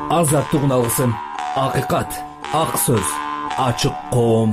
азаттыгын алгысың. Акыйкат, ак сөз, ачык коом.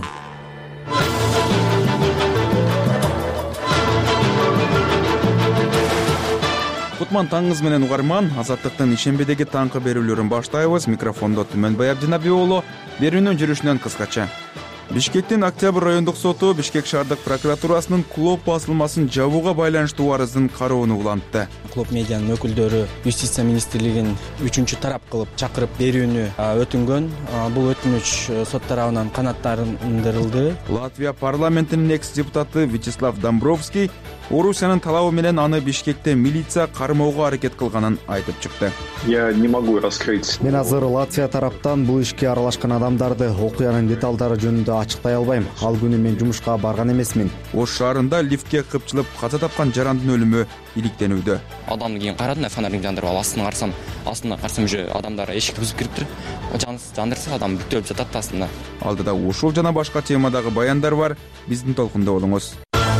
Кутман таңыңыз менен угарман. Азаттыктын ишембедеги таңкы берүүлөрүн баштайбыз. Микрофондо Түмөнбай Абдинабий уулу. Берүүнүн жүрүшүнөн кыскача. Бишкектин Октябрь райондук соту Бишкек шаардык прокуратурасынын клуб басылмасын жабууга байланыштуу арыздын кароону улантты. Клуб медианын өкүлдөрү Юстиция министрлигин 3-чү тарап кылып чакырып берүүнү өтүнгөн. Бул өтүнүч сот тарабынан канааттандырылды. Латвия парламентинин экс-депутаты Вячеслав Домбровский Орусиянын талабы менен аны Бишкекте милиция кармоого аракет кылганын айтып чыкты. Я не могу раскрыть. Мен азыр Латвия тараптан бул ишке аралашкан адамдарды, окуянын деталдары жөнүндө ачыктай албайм. Ал күнү мен жумушка барган эмесмин. Ош шаарында лифтке кыпчылып каза тапкан жарандын өлүмү иликтенүүдө. Адамды кийин карадым, фонарин жандырып алып астына карасам уже адамдар эшикти бузуп кириптир. Жандырса адам бүтөлүп жатат астында. Алдыда ушул жана башка темадагы баяндар бар. Биздин толкунда болуңуз.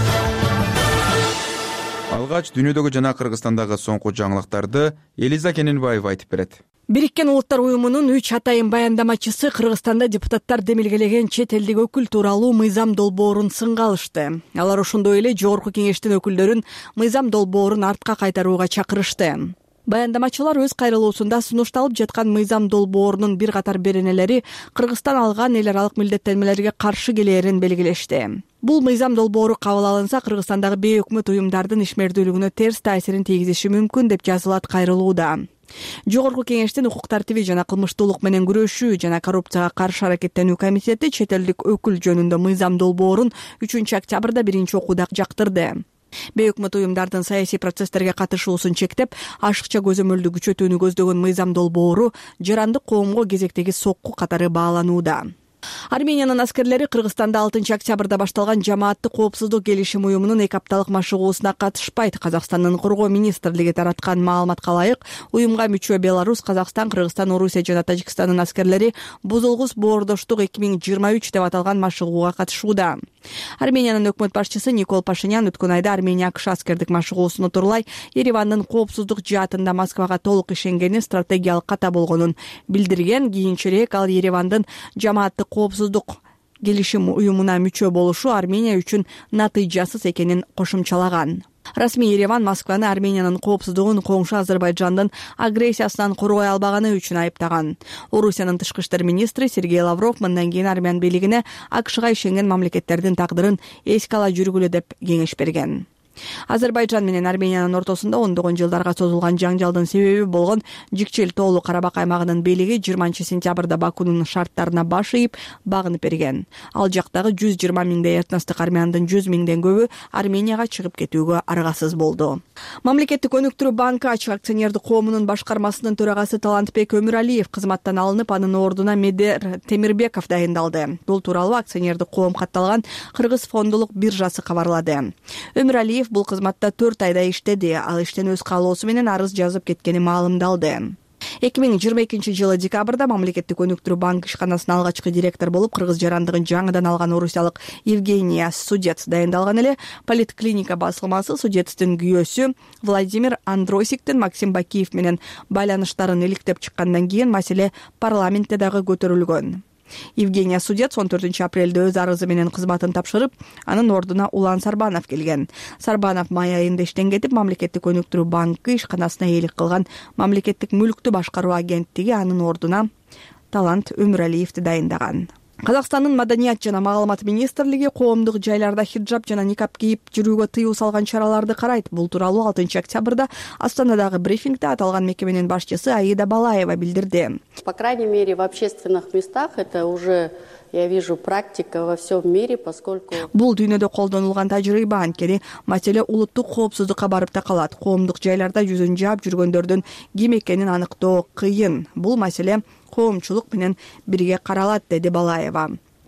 Алгач дүйнөдөгү жана Кыргызстандагы соңку жаңылыктарды Элиза Кененбаева айтып берет. Бириккен Улуттар уюмунун 3 атайын баяндамачысы Кыргызстанда депутаттар демилгелеген чет элдик өкүл тууралуу мыйзам долбоорун сынга алышты. Алар ошондой эле Жогорку Кеңештин өкүлдөрүн мыйзам долбоорун артка кайтарууга чакырышты. Баяндамачылар өз кайрылуусунда сунушталып жаткан мыйзам долбоорунун бир катар беренелери Кыргызстан алган эл аралык милдеттенмелерге каршы келээрин белгилешти. Бул мыйзам долбоору кабыл алынса, Кыргызстандагы бейөкмөт уюмдардын ишмердүүлүгүнө терс таасирин тийгизиши мүмкүн деп жазылат кайрылууда. Жогорку Кеңештин укук тартиби жана кылмыштуулук менен күрөшүү жана коррупцияга каршы аракеттенүү комитети чет элдик өкүл жөнүндө мыйзам долбоорун 3-октябрда биринчи окууда жактырды. Бейөкмөт уюмдардын саясий процесстерге катышуусун чектеп, ашыкча көзөмөлдү күчөтүүнү көздөгөн мыйзам долбоору жарандык коомго кезектеги сокку катары бааланууда. Армениянын аскерлери Кыргызстанда 6-октябрда башталган жамааттык коопсуздук келишим уюмунун 2 апталык машыгуусуна катышпайт. Казакстандын коргоо министрлиги тараткан маалыматка ылайык, уюмга мүчө Беларусь, Казакстан, Кыргызстан, Орусия жана Тажикстандын аскерлери бузулгус боордоштук 2023 деп аталган машыгууга катышууда. Армениянын өкмөт башчысы Никол Пашинян өткөн айда Армения АКШ аскердик машыгуусуну турлай Еревандын коопсуздук жаатында Москвага толук ишенгени стратегиялык ката болгонун билдирген. Кийинчерээк ал Еревандын жамааттык коопсуздук келишим уюмуна мүчө болушу Армения үчүн натыйжасыз экенин кошумчалаган. Расмий Ереван Москваны Армениянын коопсуздугун коңшу Азербайжандын агрессиясынан коргой албаганы үчүн айыптаган. Орусиянын тышкы иштер министри Сергей Лавров мындан кийин Армян бийлигине АКШга ишенген мамлекеттердин тагдырын эске ала жүргүлө деп кеңеш берген. Азербайжан менен Армениянын ортосунда ондогон жылдарга созулган жаңжалдын себеби болгон Жикчил тоолу Карабак аймагынын бийлиги 20-сентябрда Бакунун шарттарына баш ийип багынып берген. Ал жактагы 120 миңдей этностук армяндын 100 миңден көбү Арменияга чыгып кетүүгө аргасыз болду. Мамлекеттик өнүктүрүү банкы ачык акционердик коомунун башкармасынын төрагасы Талантбек Өмүралиев кызматтан алынып, анын ордуна Медер Темирбеков дайындалды. Бул тууралуу акционердик коом катталган Кыргыз фондулук биржасы кабарлады. Өмүралиев бул кызматта 4 айда иштеди. Ал иштен өз каалоосу менен арыз жазып кеткени маалымдалды. 2022-жылы декабрда мамлекеттик өнүктүрүү банк ишканасынын алгачкы директор болуп, кыргыз жарандыгын жаңыдан алган орусиялык Евгения Судец дайындалган эле. Политклиника басылмасы Судецтин күйөөсү Владимир Андросиктин Максим Бакиев менен байланыштарын иликтеп чыккандан кийин маселе парламентте дагы көтөрүлгөн. Евгения Судец 14 апрелде өз арызы менен кызматын тапшырып, анын ордуна Улан Сарбанов келген. Сарбанов май айында иштен кетип, мамлекеттик өнүктүрүү банкы ишканасына ээлик кылган мамлекеттик мүлктү башкаруу агенттиги анын ордуна Талант Өмүралиевди дайындаган. Казакстандын Маданият жана маалымат министрлиги коомдук жайларда хиджаб жана никап кийип жүрүүгө тыюу салган чараларды карайт. Бул тууралуу 6-октябрда Астанадагы брифингде аталган мекеменин башчысы Аида Балаева билдирди. По крайней мере, в общественных местах это уже я вижу практика во всем мире, поскольку бул дүйнөдө колдонулган тажрыйба, анткени маселе улуттук коопсуздукка барып такалат. Коомдук жайларда жүзүн жаап жүргөндөрдүн ким экенин аныктоо кыйын. Бул маселе коомчулук менен бирге каралат, деди Балаева.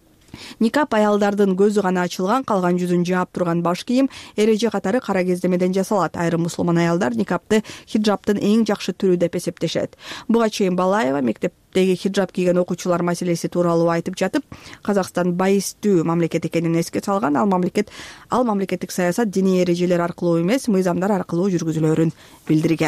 Никап аялдардын көзү гана ачылган, калган жүзүн жаап турган баш кийим эреже катары кара кездемеден жасалат. Айрым мусулман аялдар никапты хиджабтын эң жакшы түрү деп эсептешет. Буга чейин Балаева мектептеги хиджаб кийген окуучулар маселеси тууралуу айтып жатып, Казакстан байыстуу мамлекет экенин эске салган. Ал мамлекеттик саясат диний эрежелер аркылуу эмес, мыйзамдар аркылуу жүргүзүлөрүн билдирген.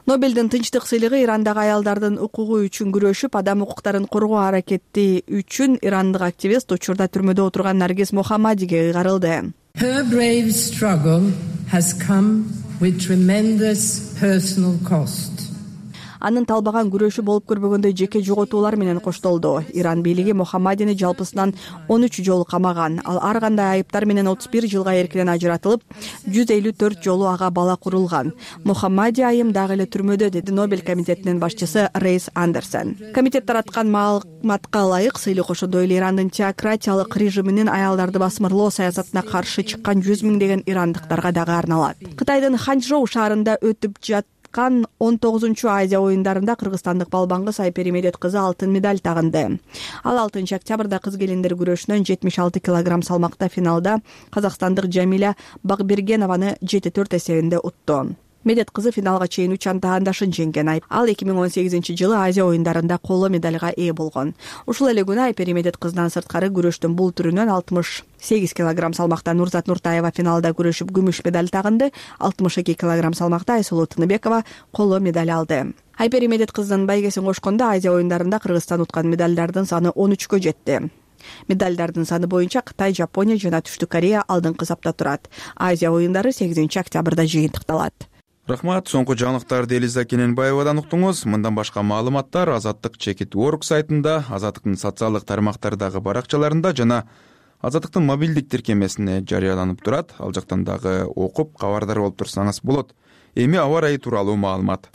Нобелдин тынчтык сыйлыгы Ирандагы аялдардын укугу үчүн күрөшүп, адам укуктарын коргоо аракети үчүн ирандык активист учурда түрмөдө отурган Наргиз Мохаммадиге ыйгарылды. Her brave struggle has come with tremendous personal cost. Анын талбаган күрөшү болуп көрбөгөндөй жеке жоготуулар менен коштолду. Иран бийлиги Мохаммадини жалпысынан 13 жолу камаган. Ал ар кандай айыптар менен 31 жылга эркинен ажыратылып, 154 жолу ага бала курулган. Мохаммади айым дагы эле түрмөдө, деди Нобель комитетинин башчысы Рейс Андерсон. Комитет тараткан маалыматка ылайык, сыйлык ошондой эле Ирандын теократиялык режиминин аялдарды басмырлоо саясатына каршы чыккан 100 миңдеген ирандыктарга дагы арналат. Кытайдын Ханчжоу шаарында өтүп жаткан 19-чу Азия оюндарында кыргызстандык балбаңгы Сайпери Медет кызы алтын медаль тагынды. Ал 6-октябрда кыз келиндер күрөшүнөн 76 килограмм салмакта финалда казакстандык Жамиля Багбергенованы 7-4 эсебинде утту. Медет кызы финалга чейин 3 антаандашын жеңген. Ал 2018-жылы Азия оюндарында коло медальга ээ болгон. Ушул эле күнү Айпери Медет кызынан сырткары күрөштүн бул түрүнөн 68 килограмм салмакта Нурзат Нуртаева финалда күрөшүп күмүш медаль тагынды. 62 килограмм салмакта Айсулуу Тыныбекова коло медаль алды. Айпери Медет кызынын байгесин кошкондо Азия оюндарында Кыргызстан уткан медальдардын саны 13кө жетти. Медальдардын саны боюнча Кытай, Жапония жана Түштүк Корея алдыңкы сапта турат. Азия оюндары 8-октябрда жыйынтыкталат. Рахмат, соңку жаңылыктарды Элиза Кененбаевадан уктуңуз. Мындан башка маалыматтар Азаттык Чекит.org сайтында, Азаттыктын социалдык тармактардагы баракчаларында жана Азаттыктын мобилдик тиркемесине жарыяланып турат. Ал жактан дагы окуп, кабардар болуп турсаңыз болот. Эми аба ырайы тууралуу маалымат.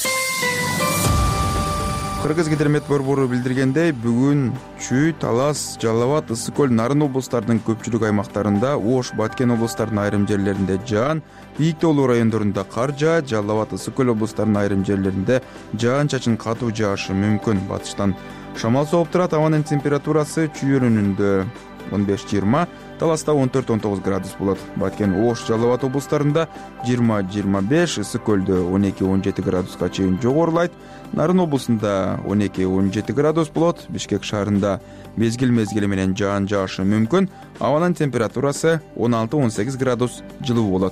Кыргыз гидромет борбору билдиргендей, бүгүн Чүй, Талас, Жалал Абад, Ысык Көл, Нарын облустарынын көпчүлүк аймактарында, Ош, Баткен облустарынын айрым жерлеринде жаан, Бийиктөөлүү райондорунда кар жаат, Жалал Абад, Ысык Көл облустарынын айрым жерлеринде жаан-чачын катуу жаашы мүмкүн. Батыштан шамал соғып турат, абанын температурасы Чүй өрүнүндө 15-20, Таласта 14-19 градус болот. Баткен, Ош, Жалал Абад облустарында 20-25, Ысык Көлдө 12-17 градуска чейин жогорулайт. Нарын облусунда 12-17 градус болот. Бишкек шаарында мезгил менен жаан жаашы мүмкүн. Абанын температурасы 16-18 градус жылуу болот.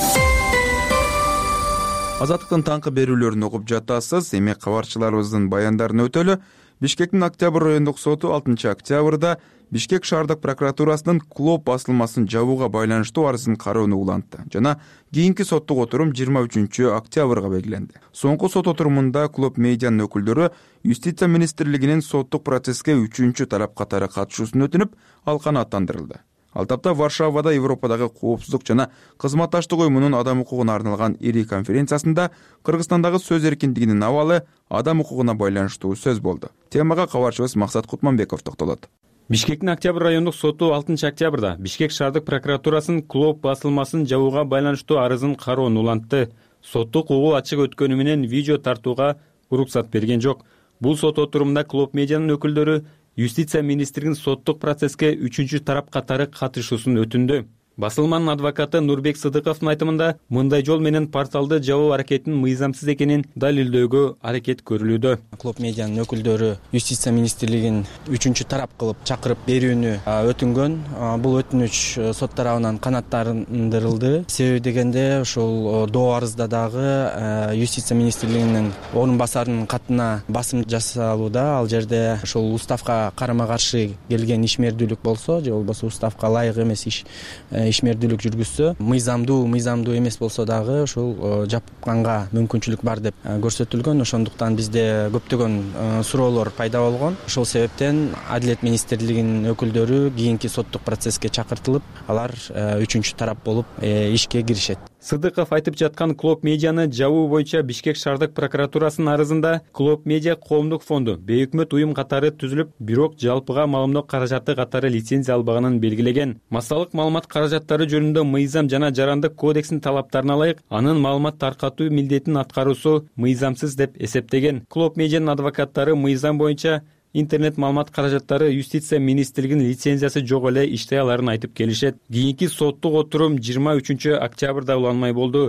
Азаттыктын таңкы берүүлөрүн окуп жатасыз. Эми кабарчыларыбыздын баяндарын өтөлү. Бишкектин Октябрь райондук соту 6-октябрда Бишкек шаардык прокуратурасынын клуб басылмасын жабууга байланыштуу арызын кароону улантты. Жана кийинки соттук отурум 23-октябрга белгиленди. Соңку сот отурумунда клуб медианын өкүлдөрү Юстиция министрлигинин соттук процесске 3-чү тарап катары катышуусун өтүнүп, ал канааттандырылды. Ал тапта Варшавада Европадагы коопсуздук жана кызматташтык уюмунун адам укугуна арналган ири конференциясында Кыргызстандагы сөз эркиндигинин абалы адам укугуна байланыштуу сөз болду. Темага кабарчыбыз Максат Кутманбеков токтолот. Бишкектин Октябрь райондук соту 6-октябрда Бишкек шаардык прокуратурасынын клуб басылмасын жабууга байланыштуу арызын кароону улантты. Соттук угуу ачык өткөнү менен видео тартууга уруксат берген жок. Бул сот отурумунда клуб медианын өкүлдөрү Юстиция министринин соттук процесске 3-чү тарап катары катышуусун өтүндү. Басылманын адвокаты Нурбек Сыдыковдун айтымында, мындай жол менен порталды жабуу аракетинин мыйзамсыз экенин далилдөөгө аракет көрүлүүдө. Клуб медианын өкүлдөрү Юстиция министрлигин 3-чү тарап кылып чакырып берүүнү өтүнгөн. Бул өтүнүч сот тарабынан канааттандырылды. Себеби дегенде ошол доо арызда дагы Юстиция министрлигинин орун басарынын катына басым жасалууда. Ал жерде ошол уставка карама каршы келген ишмердүүлүк болсо, же болбосо уставка ылайык эмес ишмердүүлүк жүргүзсө, мыйзамдуу эмес болсо дагы ошол жапканга мүмкүнчүлүк бар деп көрсөтүлгөн. Ошондуктан бизде көптөгөн суроолор пайда болгон. Ошол себептен Адилет министрлигинин өкүлдөрү кийинки соттук процесске чакыртылып, алар 3-чү тарап болуп ишке киришет. Сыдыков айтып жаткан клуб медианы жабуу боюнча Бишкек шаардык прокуратурасынын арызында клуб медиа коомдук фонду бейөкмөт уюм катары түзүлүп, бирок жалпыга маалымдоо каражаты катары лицензия албаганын белгилеген. Массалык маалымат каражаттары жөнүндө мыйзам жана жарандык кодекстин талаптарына ылайык анын маалымат таркатуу милдетин аткаруусу мыйзамсыз деп эсептеген. Клуб медианын адвокаттары мыйзам боюнча интернет маалымат каражаттары Юстиция министрлигинин лицензиясы жок эле иштей аларын айтып келишет. Кийинки соттук отурум 23-октябрда уланмай болду.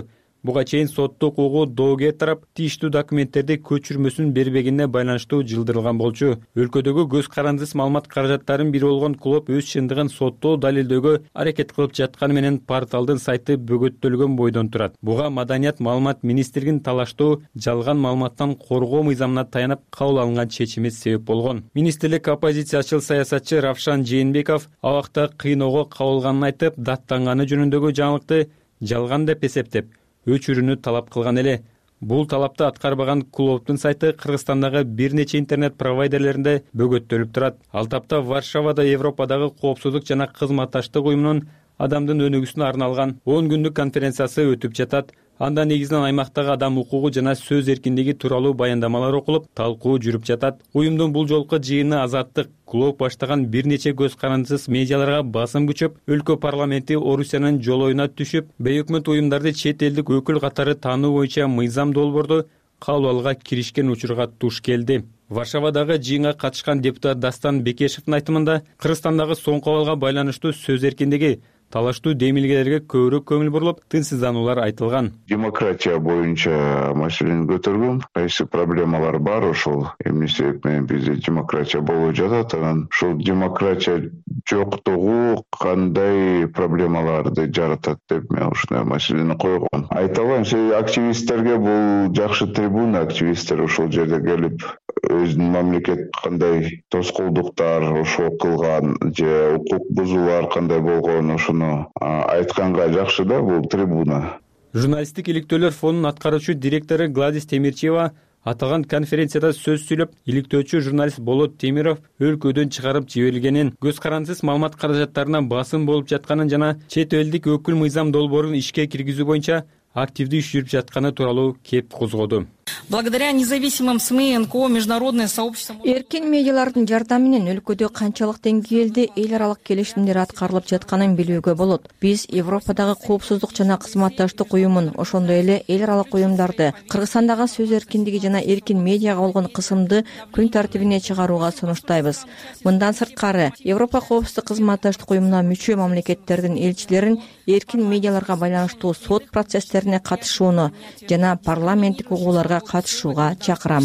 Буга чейин соттук угуу доогер тарап тийиштүү документтерди көчүрмөсүн бербегенине байланыштуу жылдырылган болчу. Өлкөдөгү көз карандысыз маалымат каражаттарынын бири болгон клуб өз чындыгын соттоо далилдөөгө аракет кылып жатканы менен порталдын сайты бөгөттөлгөн бойдон турат. Буга Маданият маалымат министрлигинин талаштуу жалган маалыматтан коргоо мыйзамына таянып кабыл алынган чечими себеп болгон. Министрлик оппозициячыл саясатчы Равшан Жээнбеков абакта кыйноого кабылганын айтып, даттанганы жөнүндөгү жаңылыкты жалган деп эсептеп, өчүрүүнү талап кылган эле. Бул талапты аткарбаган клубдун сайты Кыргызстандагы бир нече интернет провайдерлеринде бөгөттөлүп турат. Ал тапта Варшавада Европадагы коопсуздук жана кызматташтык уюмунун адамдын өнүгүүсүнө арналган 10 күндүк конференциясы өтүп жатат. Анда негизинен аймактагы адам укугу жана сөз эркиндиги тууралуу баяндамалар окулуп, талкуу жүрүп жатат. Уюмдун бул жолку жыйыны Азаттык клуб баштаган бир нече көз карандысыз медиаларга басым күчөп, өлкө парламенти Орусиянын жолоюна түшүп, бейөкмөт уюмдарды чет элдик өкүл катары таануу боюнча мыйзам долбоорду кабыл алууга киришкен учурга туш келди. Варшавадагы жыйынга катышкан депутат Дастан Бекешевдин айтымында, Кыргызстандагы соңку абалга байланыштуу сөз эркиндиги, талаштуу демилгелерге көбүрөөк көңүл бурулуп, тынчсыздануулар айтылган. Демократия боюнча маселени көтөргөн, кайсы проблемалар бар, ошол эмне себеп менен бизде демократия болбой жатат, анан ушул демократия жоктугу кандай проблемаларды жаратат деп мен ушундай маселени койгом. Айта албайм, активисттерге бул жакшы трибуна, активисттер ошол жерде келип өзүнүн мамлекет кандай тоскоолдуктар ошол кылган же укук бузуулар кандай болгон ошону айтканга жакшы да бул трибуна. Журналисттик иликтөөлөр фондунун аткаруучу директору Гладис Темирчиева аталган конференцияда сөз сүйлөп, иликтөөчү журналист Болот Темиров өлкөдөн чыгарып жиберилгенин, көз карандысыз маалымат каражаттарына басым болуп жатканын жана чет элдик өкүл мыйзам долбоорун ишке киргизүү боюнча активдүү иш жүрүп жатканы тууралуу кеп козгоду. Благодаря независимым СМИ, НКО, международное сообщество. Эркин медиалардын жардамы менен өлкөдө канчалык деңгээлде эл аралык келишимдер аткарылып жатканын билүүгө болот. Биз Европадагы коопсуздук жана кызматташтык уюмун, ошондой эле эл аралык уюмдарды Кыргызстандагы сөз эркиндиги жана эркин медиага болгон кысымды күн тартибине чыгарууга сунуштайбыз. Мындан сырткары, Европа коопсуздук кызматташтык уюмуна мүчө мамлекеттердин элчилерин эркин медиаларга байланыштуу сот процесстерине катышууну жана парламенттик угууларга катышууга чакырам.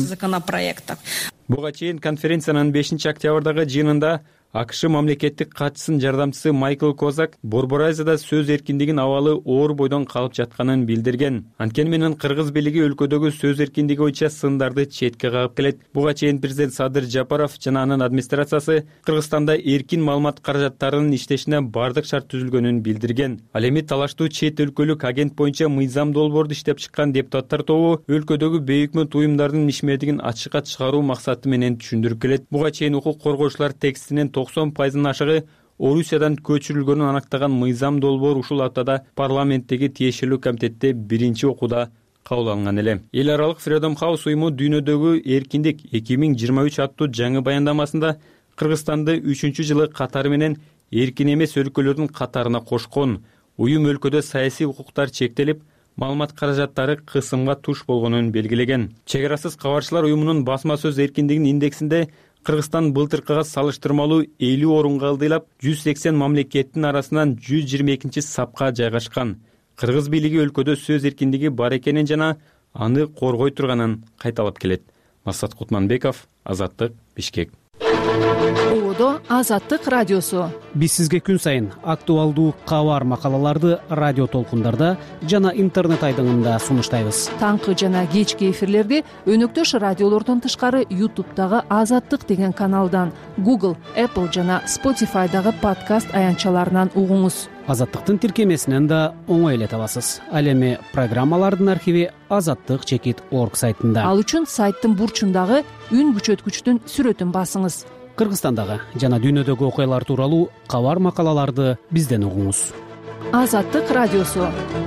Буга чейин конференциянын 5-октябрдагы жыйынында АКШ мамлекеттик катчысынын жардамчысы Майкл Козак Борбор-Азияда сөз эркиндигинин абалы оор бойдон калып жатканын билдирген. Анткени менен кыргыз бийлиги өлкөдөгү сөз эркиндиги боюнча сындарды четке кагып келет. Буга чейин президент Садыр Жапаров жана анын администрациясы Кыргызстанда эркин маалымат каражаттарынын иштешине бардык шарт түзүлгөнүн билдирген. Ал эми талаштуу чет өлкөлүк агент боюнча мыйзам долбоорду иштеп чыккан депутаттар тобу өлкөдөгү бейөкмөт уюмдардын ишмердигин ачыкка чыгаруу максаты менен түшүндүрүп келет. Буга чейин укук коргоочулар текстинин 90% ашыгы Орусиядан көчүрүлгөнүн анактаган мыйзам долбоор ушул аптада парламенттеги тиешелүү комитетте биринчи окууда кабыл алынган эле. Эл аралык Freedom House уюму дүйнөдөгү эркиндик 2023 аттуу жаңы баяндамасында Кыргызстанды 3-жылы катары менен эркин эмес өлкөлөрдүн катарына кошкон. Уюм өлкөдө саясий укуктар чектелип, маалымат каражаттары кысымга туш болгонун белгилеген. Чек арасыз кабарчылар уюмунун басма сөз эркиндигинин индексинде Кыргызстан былтыркыга салыштырмалуу 50 орунга ылдыйлап, 180 мамлекеттин арасынан 122 сапка жайгашкан. Кыргыз бийлиги өлкөдө сөз эркиндиги бар экенин жана аны коргой турганын кайталап келет. Масат Кутманбеков, Азаттык, Бишкек. Оодо Азаттык радиосу. Биз сизге күн сайын актуалдуу кабар макалаларды радио толкундарда жана интернет айдыңында сунуштайбыз. Таңкы жана кечки эфирлерди өнөктөш радиолордон тышкары YouTube'дагы Азаттык деген каналдан, Google, Apple жана Spotify'дагы подкаст аянтчаларынан угуңуз. Азаттыктын тиркемесинен да оңой эле табасыз. Ал эми программалардын архиви azattik.org сайтында. Ал үчүн сайттын бурчундагы үн күчөткүчтүн сүрөтүн басыңыз. Кыргызстандагы жана дүйнөдөгү окуялар тууралуу кабар макалаларды бизден угуңуз. Азаттык радиосу.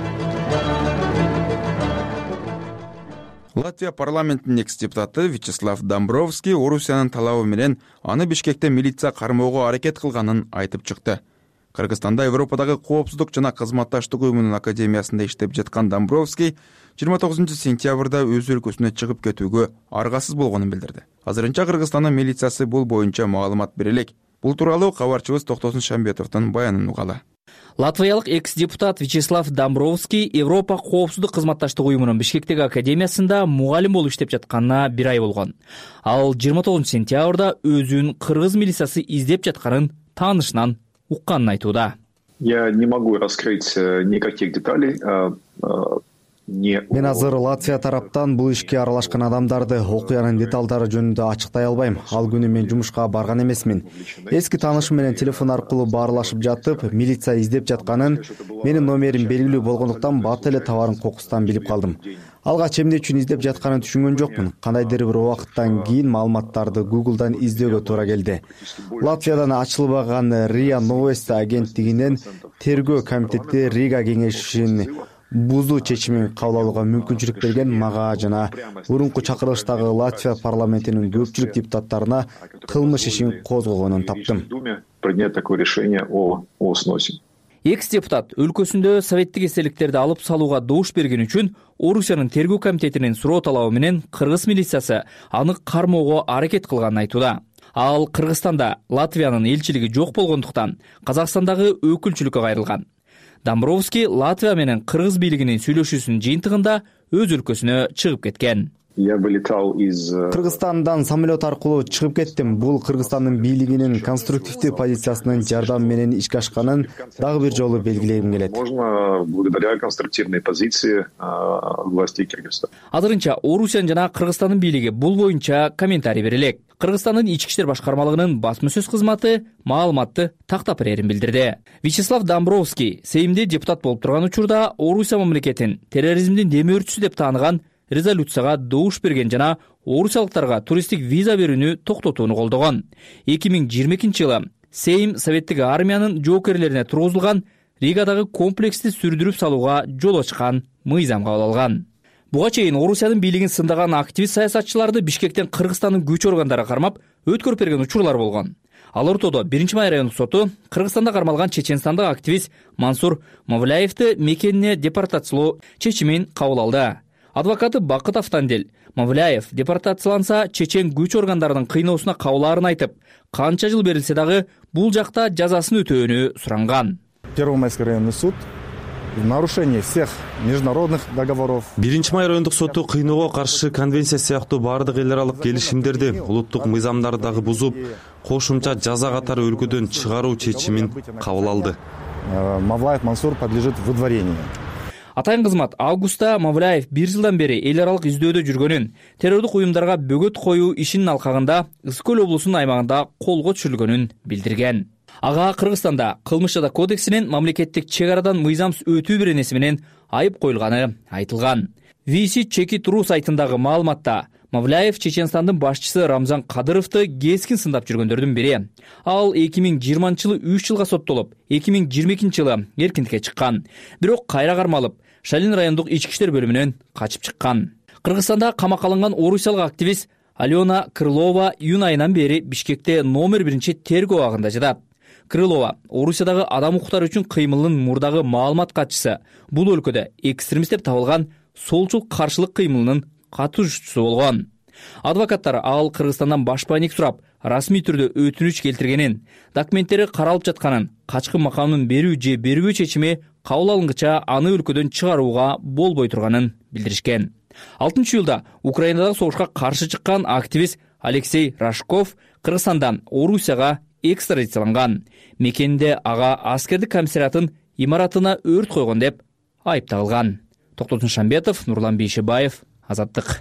Латвия парламентинин экс-депутаты Вячеслав Домбровский Орусиянын талабы менен аны Бишкекте милиция кармоого аракет кылганын айтып чыкты. Кыргызстанда Европадагы коопсуздук жана кызматташтык уюмунун академиясында иштеп жаткан Домбровский 29-сентябрда өз өлкөсүнө чыгып кетүүгө аргасыз болгонун билдирди. Азырынча Кыргызстандын милициясы бул боюнча маалымат бере элек. Бул тууралуу кабарчыбыз Токтосун Шамбетовдун баянын угалы. Латвиялык экс-депутат Вячеслав Домбровский Европа коопсуздук кызматташтык уюмунун Бишкектеги академиясында мугалим болуп иштеп жатканына 1 ай болгон. Ал 29 сентябрда өзүн кыргыз милициясы издеп жатканын таанышынан укканын айтууда. Я не могу раскрыть никаких деталей. Мен азыр Латвия тараптан бул ишке аралашкан адамдарды окуянын деталдары жөнүндө ачыктай албайм. Ал күнү мен жумушка барган эмесмин. Эски таанышым менен телефон аркылуу баарлашып жатып, милиция издеп жатканын, менин номерим белгилүү болгондуктан бат эле товарын кокустан билип калдым. Алгач эмне үчүн издеп жатканын түшүнгөн жокмун. Кандайдыр бир убакыттан кийин маалыматтарды Google'дан издөөгө туура келди. Латвиядан ачылбаган РИА Новости агенттигинен тергөө комитети Рига кеңешин бузуу чечимин кабыл алууга мүмкүнчүлүк берген мага жана мурунку чакырылыштагы Латвия парламентинин көпчүлүк депутаттарына кылмыш ишин козгогонун таптым. Принять такое решение о сносе. Экс-депутат өлкөсүндө советтик эстеликтерди алып салууга добуш берген үчүн Орусиянын тергөө комитетинин суроо талабы менен кыргыз милициясы аны кармоого аракет кылганын айтууда. Ал Кыргызстанда Латвиянын элчилиги жок болгондуктан Казакстандагы өкүлчүлүккө кайрылган. Домбровский Латвия менен кыргыз бийлигинин сүйлөшүүсүнүн жыйынтыгында өз өлкөсүнө чыгып кеткен. Я вылетал из Кыргызстандан самолет аркылуу чыгып кеттим. Бул Кыргызстандын бийлигинин конструктивдүү позициясынын жардамы менен ишке ашканын дагы бир жолу белгилегим келет. Можно благодаря конструктивной позиции властей Кыргызстана. Азырынча Орусиянын жана Кыргызстандын бийлиги бул боюнча комментарий бере элек. Кыргызстандын ички иштер башкармалыгынын басма сөз кызматы маалыматты тактап берерин билдирди. Вячеслав Домбровский Сеймде депутат болуп турган учурда Орусия мамлекетин терроризмдин демөөрчүсү деп тааныган резолюцияга добуш берген жана орусиялыктарга туристтик виза берүүнү токтотууну колдогон. 2022-жылы Сейм советтик армиянын жоокерлерине тургузулган Ригадагы комплексти сүрдүрүп салууга жол ачкан мыйзам кабыл алган. Буга чейин Орусиянын бийлигин сындаган активист саясатчыларды Бишкектен Кыргызстандын күч органдары кармап өткөрүп берген учурлар болгон. Ал ортодо 1-май райондук соту Кыргызстанда кармалган чеченстандык активист Мансур Мавляевди мекенине депортациялоо чечимин кабыл алды. Адвокаты Бакыт Автандел Мавляев депортацияланса чечен күч органдарынын кыйноосуна кабылаарын айтып, канча жыл берилсе дагы бул жакта жазасын өтөөнү суранган. Первомайский районный суд в нарушение всех международных договоров. 1-май райондук соту кыйноого каршы конвенция сыяктуу баардык эл аралык келишимдерди, улуттук мыйзамдарды дагы бузуп, кошумча жаза катары өлкөдөн чыгаруу чечимин кабыл алды. Мавлаев Мансур подлежит выдворению. Атайын кызмат августта Мавляев 1 жылдан бери эл аралык издөөдө жүргөнүн, террордук уюмдарга бөгөт коюу ишинин алкагында Ысык-Көл облусунун аймагында колго түшүрүлгөнүн билдирген. Ага Кыргызстанда кылмыш жаза кодексинин мамлекеттик чек арадан мыйзамсыз өтүү беренеси менен айып коюлганы айтылган. VC Чеки.ру сайтындагы маалыматта Мавляев Чеченстандын башчысы Рамзан Кадыровду кескин сындап жүргөндөрдүн бири. Ал 2020-жылы 3 жылга соттолуп, 2022-жылы эркиндикке чыккан. Бирок кайра кармалып, Шалин райондук ички иштер бөлүмүнөн качып чыккан. Кыргызстанда камакка алынган орусиялык активист Алена Крылова июнь айынан бери Бишкекте номер 1 тергөө абагында жатат. Крылова Орусиядагы адам укуктары үчүн кыймылынын мурдагы маалымат катчысы. Бул өлкөдө экстремист деп табылган солчул каршылык кыймылынын катышуучусу болгон. Адвокаттар ал Кыргызстандан башпайник сурап, расмий түрдө өтүнүч келтиргенин, документтери каралып жатканын, качкын макамын берүү же бербөө чечими кабыл алынгыча аны өлкөдөн чыгарууга болбой турганын билдиришкен. 6-жылда Украинадагы согушка каршы чыккан активист Алексей Рашков Кыргызстандан Орусияга экстрадицияланган. Мекенинде ага аскердик комиссариятын имаратына өрт койгон деп айыпталган. Токтотун Шамбетов, Нурлан Бейшебаев, Азаттык.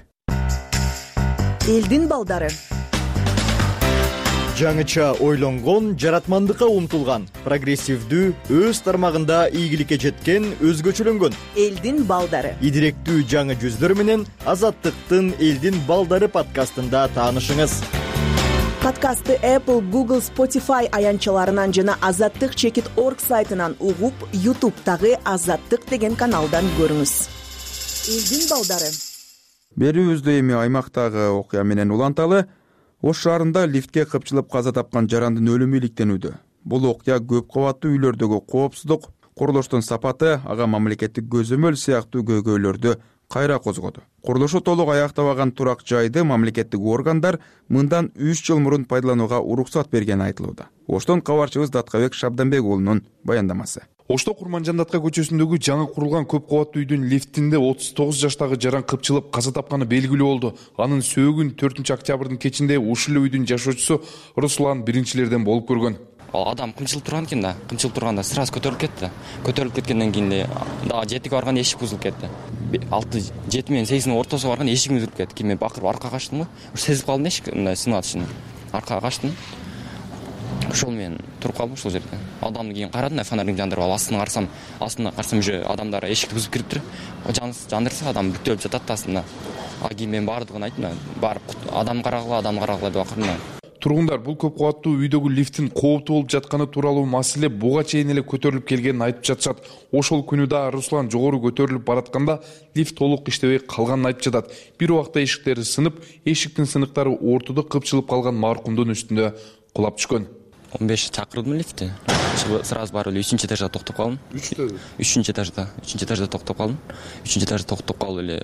Элдин балдары. Жаңыча ойлонгон, жаратмандыкка умтулган, прогрессивдүү, өз тармагында ийгиликке жеткен, өзгөчөлөнгөн. Элдин балдары. Идиректүү жаңы жүздөр менен Азаттыктын Элдин балдары подкастында таанышыңыз. Подкастты Apple, Google, Spotify аянчаларынан жана Азаттык.org сайтынан угуп, YouTube'тагы Азаттык деген каналдан көрүңүз. Элдин балдары. Берүүбүздө эми аймактагы окуя менен уланталы. Ош шаарында лифтке кыпчылып каза тапкан жарандын өлүмү иликтенүүдө. Бул окуя көп кабаттуу үйлөрдөгү коопсуздук, курулуштун сапаты, ага мамлекеттик көзөмөл сыяктуу көйгөйлөрдү кайра козгоду. Курулушу толук аяктабаган турак жайды мамлекеттик органдар мындан 3 жыл мурун пайдаланууга уруксат бергени айтылууда. Оштон кабарчыбыз Даткабек Шабданбек уулунун баяндамасы. Ошто Курманжандатка көчөсүндөгү жаңы курулган көп кабаттуу үйдүн лифтинде 39 жаштагы жаран кыпчылып каза тапканы белгилүү болду. Анын сөөгүн 4 октябрдын кечинде ушул үйдүн жашоочусу Руслан биринчилерден болуп көргөн. Ал адам кымчылып турган экен да. Кымчылып турганда сразу көтөрүлүп кетти. Көтөрүлүп кеткенден кийин дагы 7ге барган эшик бузулуп кетти. 6-7 менен 8-дин ортосуна барган эшик бузулуп кетти. Кийин мен бакырып аркага качтым го. Сезип калдым эшик мындай сынып атышын. Аркага качтым. Ошол мен туруп калдым ошол жерде. Адамды кийин карадым да, фонарьды жандырып алып астына карасам уже адамдар эшикти бузуп кириптир. Жандырса адам бүктөлүп жатат астында. Кийин мен бардыгын айттым да, барып адам карагыла деп акырдым. Тургундар бул көп кабаттуу үйдөгү лифттин кооптуу болуп жатканы тууралуу маселе буга чейин эле көтөрүлүп келгенин айтып жатышат. Ошол күнү да Руслан жогору көтөрүлүп баратканда лифт толук иштебей калганын айтып жатат. Бир убакта эшиктери сынып, эшиктин сыныктары ортодо кыпчылып калган маркумдун үстүндө кулап түшкөн. 15 чакырдым лифтти. Сразу барып эле 3-чү этажда токтоп калдым. 3-чү этажда токтоп калдым. 3-чү этажда токтоп калып эле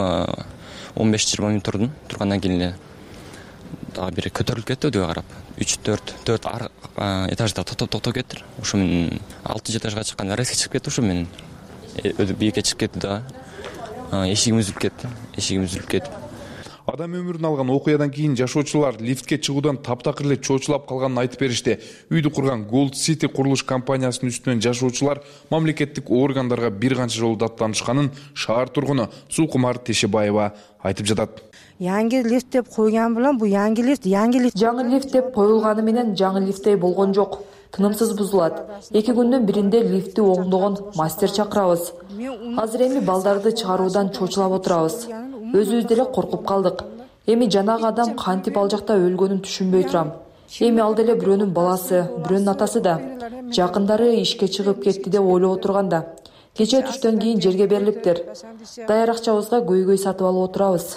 15-20 минут турдум. Тургандан кийин эле дагы бири көтөрүлүп кетти өйдөгө карап. 3-4 этажда токтоп кеттир. Ошо мен 6-чы этажга чыкканда резко чыгып кетти ошо мен. Бийикке чыгып кетти да. Эшигим үзүлүп кетти. Адам өмүрүн алган окуядан кийин жашоочулар лифтке чыгуудан таптакыр эле чоочулап калганын айтып беришти. Үйдү курган Gold City курулуш компаниясынын үстүнөн жашоочулар мамлекеттик органдарга бир канча жолу даттанышканын шаар тургуну Сулкумар Тешебаева айтып жатат. Жаңы лифт деп койгон билан бул жаңы лифт. Жаңы лифт деп коюлганы менен жаңы лифттей болгон жок. Тынымсыз бузулат. 2 күндүн биринде лифтти оңдогон мастер чакырабыз. Азыр эми балдарды чыгаруудан чочулап отурабыз. Өзүбүз деле коркуп калдык. Эми жанагы адам кантип ал жакта өлгөнүн түшүнбөй турам. Эми ал деле бирөөнүн баласы, бирөөнүн атасы да. Жакындары ишке чыгып кетти деп ойлоп отурганда. Кече түштөн кийин жерге берилиптир. Даяр акчабызга көйгөй сатып алып отурабыз.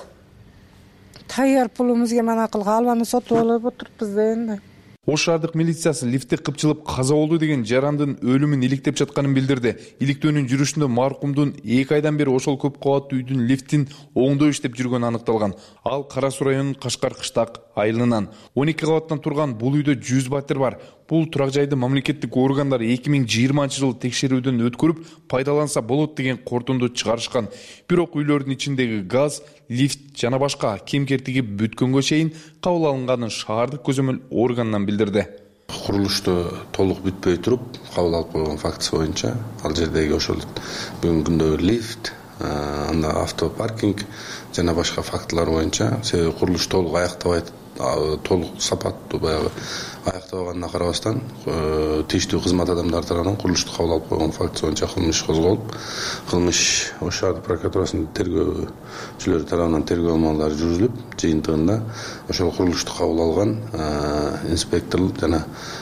Таяр пулубузга мана кылга албаны сотуп алып отурупбуз да энди. Ош шаардык милициясы лифтте кыпчылып каза болду деген жарандын өлүмүн иликтеп жатканын билдирди. Иликтөөнүн жүрүшүндө маркумдун 2 айдан бери ошол көп кабаттуу үйдүн лифтин оңдоо иштеп жүргөнү анықталган. Ал Кара Суу районунун Кашкар кыштак айылынан. 12 кабаттан турган бул үйдө 100 батир бар. Бул турак жайды мамлекеттик органдар 2020-жылы текшерүүдөн өткөрүп, пайдаланса болот деген корутунду чыгарышкан. Бирок үйлөрдүн ичиндеги газ, лифт жана башка кем-кетиги бүткөнгө чейин кабыл алынганын шаардык көзөмөл органынан билдирди. Курулушту толук бүтпөй туруп кабыл алып койгон фактысы боюнча ал жердеги ошол бүгүнкү күндө лифт, анда автопаркинг жана башка фактылар боюнча себеби курулуш толук аяктабай, толук сапаттуу баягы аяктабаганына карабастан тийиштүү кызмат адамдары тарабынан курулушту кабыл алып койгон фактысы боюнча кылмыш козголуп, Ош шаардык прокуратурасынын тергөөчүлөрү тарабынан тергөө амалдары жүргүзүлүп, жыйынтыгында ошол курулушту кабыл алган инспектор жана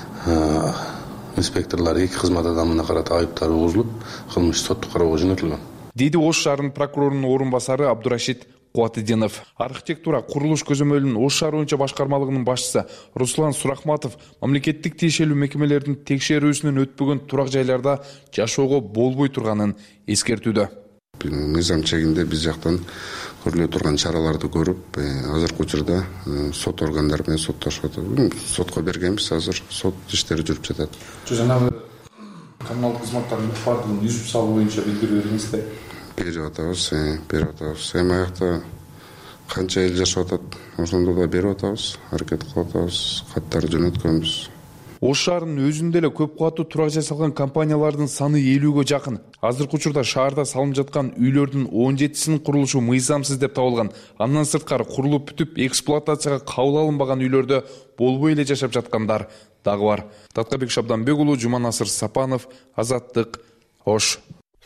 инспекторлор 2 кызмат адамына карата айыптар угузулуп, кылмыш соттук кароого жөнөтүлгөн. Деди Ош шаарынын прокурорунун орун басары Абдурашид Кубатыдинов. Архитектура курулуш көзөмөлүнүн Ош шаар боюнча башкармалыгынын башчысы Руслан Сурахматов мамлекеттик тиешелүү мекемелердин текшерүүсүнөн өтпөгөн турак жайларда жашоого болбой турганын эскертүүдө. Мыйзам чегинде биз жактан көрүлө турган чараларды көрүп, азыркы учурда сот органдары менен соттошуп атат. Сотко бергенбиз, азыр сот иштери жүрүп жатат. Жанагы коммуналдык кызматтардын бардыгын үзүп салуу боюнча билдирүү бериңизде. Берип атабыз. Эми аякта канча эл жашап атат, ошондо да берип атабыз, аракет кылып атабыз, каттар жөнөткөнбүз. Ош шаарынын өзүндө эле көп кабаттуу турак жай салган компаниялардын саны 50ге жакын. Азыркы учурда шаарда салынып жаткан үйлөрдүн 17синин курулушу мыйзамсыз деп табылган. Андан сырткары курулуп бүтүп, эксплуатацияга кабыл алынбаган үйлөрдө болбой эле жашап жаткандар дагы бар. Таткабек Шабданбек уулу, Жуманасыр Сапанов, Азаттык, Ош.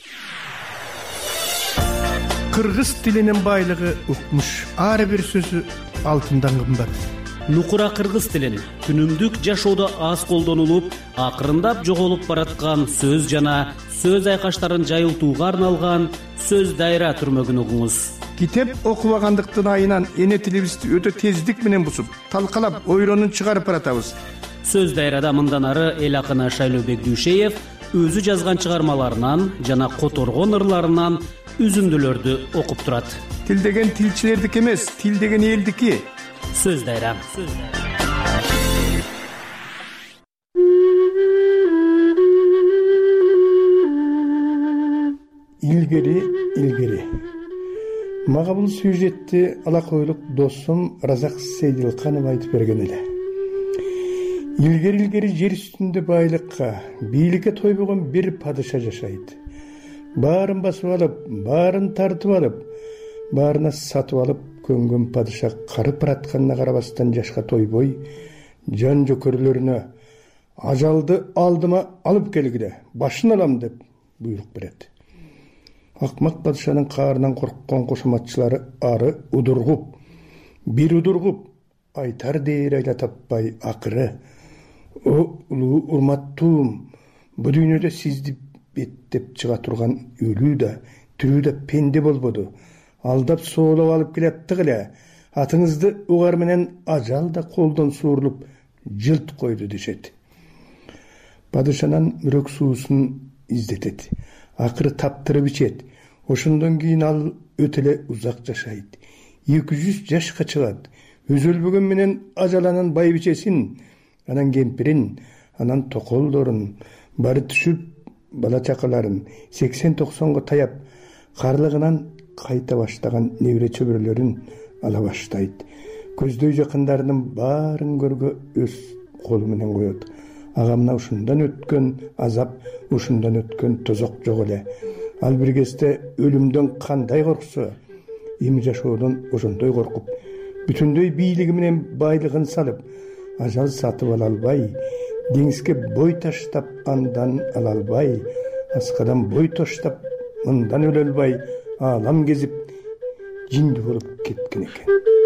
Кыргыз тилинин байлыгы укмуш. Ар бир сөзү алтындан кымбат. Нукура кыргыз тилин күнүмдүк жашоодо аз колдонулуп, акырындап жоголуп бараткан сөз жана сөз айкаштарын жайылтууга арналган сөз дайра түрмөгүн угуңуз. Китеп окубагандыктын айынан эне тилибизди өтө тездик менен бусуп, талкалап, ойронун чыгарып баратабыз. Сөз дайрада мындан ары эл акыны Шайлообек Дүйшеев өзү жазган чыгармаларынан жана которгон ырларынан үзүндүлөрдү окуп турат. Тил деген тилчилердики эмес, тил деген элдики. Сөз дайра. илгери мага бул сюжетти алакойлук досум Разак Сейдилканов айтып берген эле. Илгери жер үстүндө байлыкка, бийликке тойбогон бир падыша жашайт. Баарын басып алып, баарын тартып алып, баарына сатып алып көнгөн падыша карып баратканына карабастан жашка тойбой, жан жөкөрлөрүнө ажалды алдыма алып келгиле, башын алам деп буйрук берет. Акмак падышанын каарынан корккон кошоматчылары ары удургуп, бир удургуп, айтар дээр айла таппай акыры: "О улуу урматтуум, бу дүйнөдө сизди беттеп чыга турган өлүү да, тирүү да пенде болбоду. Алдап соолоп алып келаттык эле. Атыңызды угар менен ажал да колдон суурулуп жылт койду" дешет. Падышанан мүрөк суусун издетет. Акыры таптырып ичет. Ошондон кийин ал өтө эле узак жашайт. 200 жашка чыгат. Өзү өлбөгөн менен ажаланын байбичесин, анан кемпирин, анан токолдорун бары түшүп, бала чакаларын 80-90го таяп, карлыгынан кайта баштаган небере чөбөрөлөрүн ала баштайт. Көздөй жакындарынын баарын көргө өз колу менен коет. Агамна ушундан өткөн азап, ушундан өткөн тозок жок эле. Ал бир кезде өлүмдөн кандай корксо, эми жашоодон ошондой коркуп, бүтүндөй бийлиги менен байлыгын салып, ажал сатып ала албай, деңизге бой таштап андан ала албай, аскадан бой таштап мындан өлө албай, аалам кезип жинди болуп кеткен экен.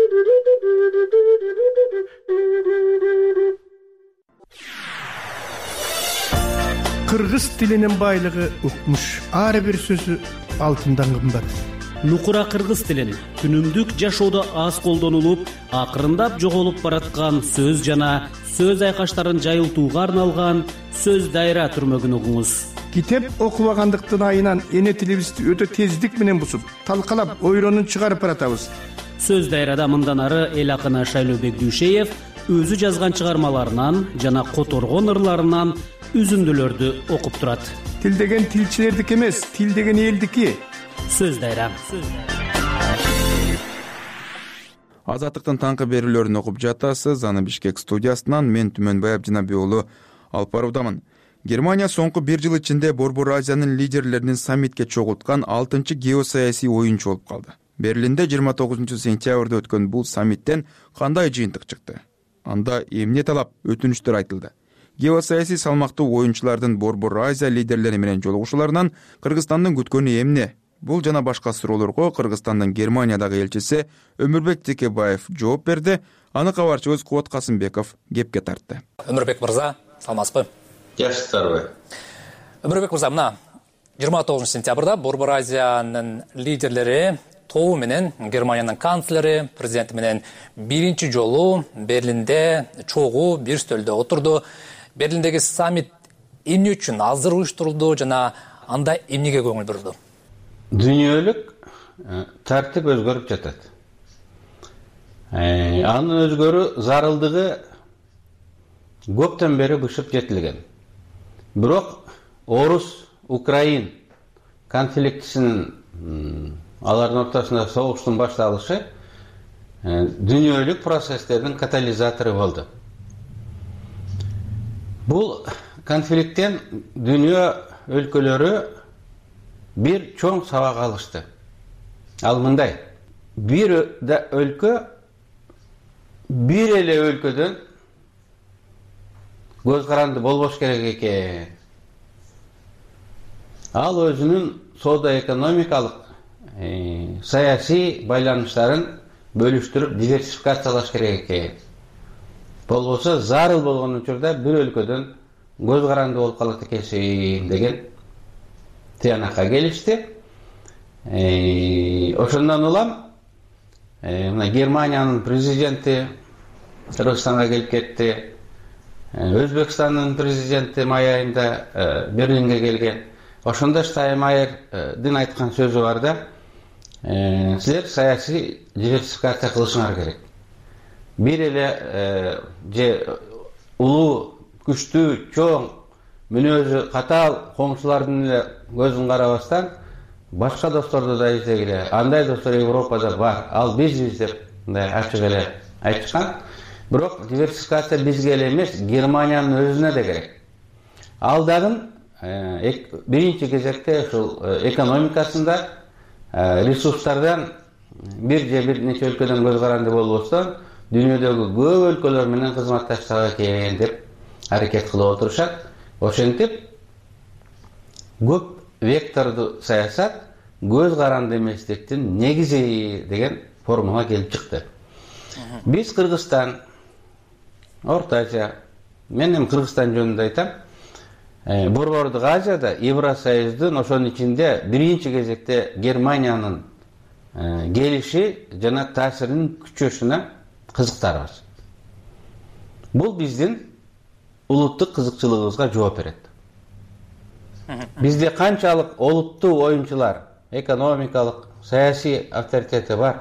Кыргыз тилинин байлыгы укмуш. Ар бир сөзү алтындан кымбат. Нукура кыргыз тилин күнүмдүк жашоодо аз колдонулуп, акырындап жоголуп бараткан сөз жана сөз айкаштарын жайылтууга арналган сөз дайра түрмөгүн угуңуз. Китеп окубагандыктын айынан эне тилибизди өтө тездик менен бусуп, талкалап, ойронун чыгарып баратабыз. Сөз дайрада мындан ары эл акыны Шайлообек Дүйшеев өзү жазган чыгармаларынан жана которгон ырларынан үзүндүлөрдү окуп турат. Тил деген тилчилердики эмес, тил деген элдики. Сөз дайра. Азаттыктын таңкы берүүлөрүн окуп жатасыз. Аны Бишкек студиясынан мен Түмөнбай Абдинабий уулу алып баруудамын. Германия соңку бир жыл ичинде Борбор Азиянын лидерлеринин саммитке чогулткан 6-чы геосаясий оюнчу болуп калды. Берлинде 29-сентябрда өткөн бул саммиттен кандай жыйынтык чыкты? Анда эмне талап, өтүнүчтөр айтылды? Геосаясий салмактуу оюнчулардын Борбор Азия лидерлери менен жолугушууларынан Кыргызстандын күткөнү эмне? Бул жана башка суроолорго Кыргызстандын Германиядагы элчиси Өмүрбек Текебаев жооп берди. Аны кабарчыбыз Кубат Касымбеков кепке тартты. Өмүрбек мырза, саламатсызбы? Жакшысыздарбы? Өмүрбек мырза, мына 29-сентябрда Борбор Азиянын лидерлери тобу менен Германиянын канцлери, президенти менен биринчи жолу Берлинде чогуу бир стөлдө отурду. Берлиндеги саммит эмне үчүн азыр уюштурулду жана анда эмнеге көңүл бурулду? Дүйнөлүк тартип өзгөрүп жатат. Анын өзгөрүү зарылдыгы көптөн бери бышып жетилген. Бирок Орус-Украин конфликтисинин алардын ортосунда согуштун башталышы дүйнөлүк процесстердин катализатору болду. Бул конфликттен дүйнө өлкөлөрү бир чоң сабак алышты. Ал мындай: бир өлкө бир эле өлкөдөн көз каранды болбош керек экен. Ал өзүнүн соода-экономикалык, саясий байланыштарын бөлүштүрүп диверсификациялаш керек экен. Болбосо зарыл болгон учурда бир өлкөдөн көз каранды болуп калат экенсиң деген тыянакка келишти. Ошондон улам мына Германиянын президенти Кыргызстанга келип кетти. Өзбекстандын президенти май айында Берлинге келген. Ошондо Штайнмайердин айткан сөзү бар да: силер саясий диверсификация кылышыңар керек. Бир эле же улуу, күчтүү, чоң, мүнөзү катаал коңшулардын эле көзүн карабастан башка досторду да издегиле, андай достор Европада бар, ал бизбиз деп мындай ачык эле айтышкан. Бирок диверсификация бизге эле эмес, Германиянын өзүнө да керек. Ал дагы биринчи кезекте ушул экономикасында ресурстардан бир же бир нече өлкөдөн көз каранды болбостон дүйнөдөгү көп өлкөлөр менен кызматташтык экен деп аракет кылып отурушат. Ошентип көп вектордуу саясат көз каранды эместиктин негизи деген формула келип чыкты. Биз Кыргызстан, Орто Азия, мен эми Кыргызстан жөнүндө айтам. Борбордук Азияда Евросоюздун ошонун ичинде биринчи кезекте Германиянын келиши жана таасиринин күчөшүнө кызыктарбыз. Бул биздин улуттук кызыкчылыгыбызга жооп берет. Бизде канчалык олуттуу оюнчулар, экономикалык, саясий авторитети бар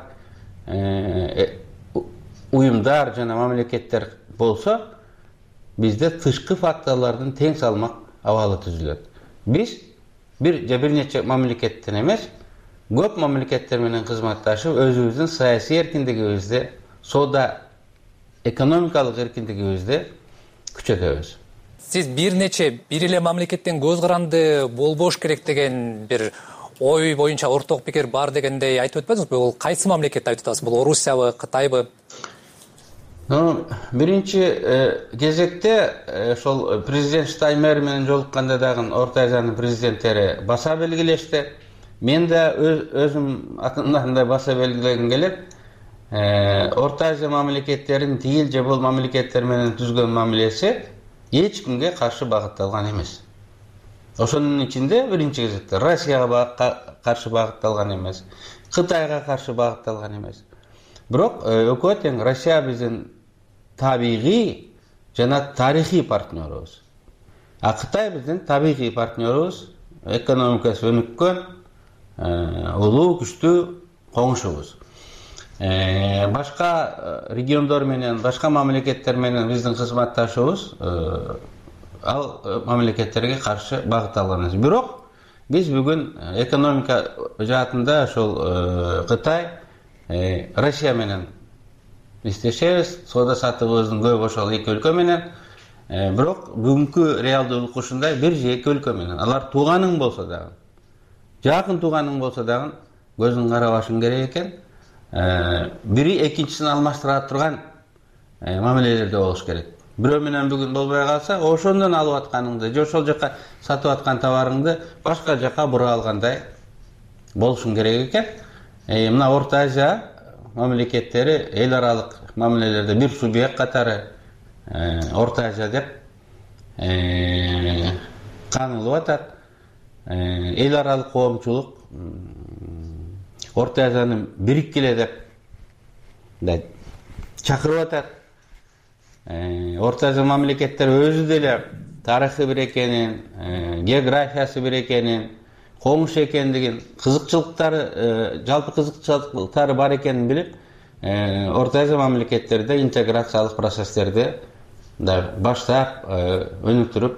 уюмдар жана мамлекеттер болсо, бизде тышкы факторлордун тең салмак абалы түзүлөт. Биз бир же бир нече мамлекеттен эмес, көп мамлекеттер менен кызматташып, өзүбүздүн саясий эркиндигибизди, соода экономикалык эркиндигибизди күчөтөбүз. Сиз бир эле мамлекеттен көз каранды болбош керек деген бир ой боюнча орток пикир бар дегендей айтып өтпөдүңүзбү? Бул кайсы мамлекетти айтып атасыз? Бул Орусиябы, Кытайбы? Биринчи кезекте ошол президент Штайнмайер менен жолукканда дагы Орто Азиянын президенттери баса белгилешти. Мен да өзүм атымдан да баса белгилегим келет. Орто Азия мамлекеттерин тигил же бул мамлекеттер менен түзгөн мамилеси эч кимге каршы багытталган эмес. Ошонун ичинде биринчи кезекте Россияга каршы багытталган эмес, Кытайга каршы багытталган эмес. Бирок экөө тең Россия биздин табигый жана тарыхый партнерубуз. А Кытай биздин табигый партнерубуз, экономикасы өнүккөн, улуу, күчтүү коңшубуз. Башка региондор менен, башка мамлекеттер менен биздин кызматташуубуз ал мамлекеттерге каршы багытталган эмес. Бирок биз бүгүн экономика жаатында ошол Кытай, Россия менен иштешебиз, соода сатыбыбыздын көбү ошол эки өлкө менен. Бирок бүгүнкү реалдуулук ушундай, бир же эки өлкө менен. Алар тууганың болсо дагы, жакын тууганың болсо дагы көзүн карабашың керек экен. Бири экинчисин алмаштыра турган мамилелерде болуш керек. Бирөө менен бүгүн болбой калса, ошондон алып атканыңды же ошол жака сатып аткан товарыңды башка жака бура алгандай болушуң керек экен. Мына Орто Азия мамлекеттери эл аралык мамилелерде бир субъект катары Орто Азия деп каңылып атат. Эл аралык коомчулук Орто Азияны бириккиле деп чакырып атат. Орто Азия мамлекеттери өзү деле тарыхы бир экенин, географиясы бир экенин, коңуш экендигин, кызыкчылыктары, жалпы кызыкчылыктары бар экенин билип, Орто Азия мамлекеттерде интеграциялык процесстерди баштап, өнүктүрүп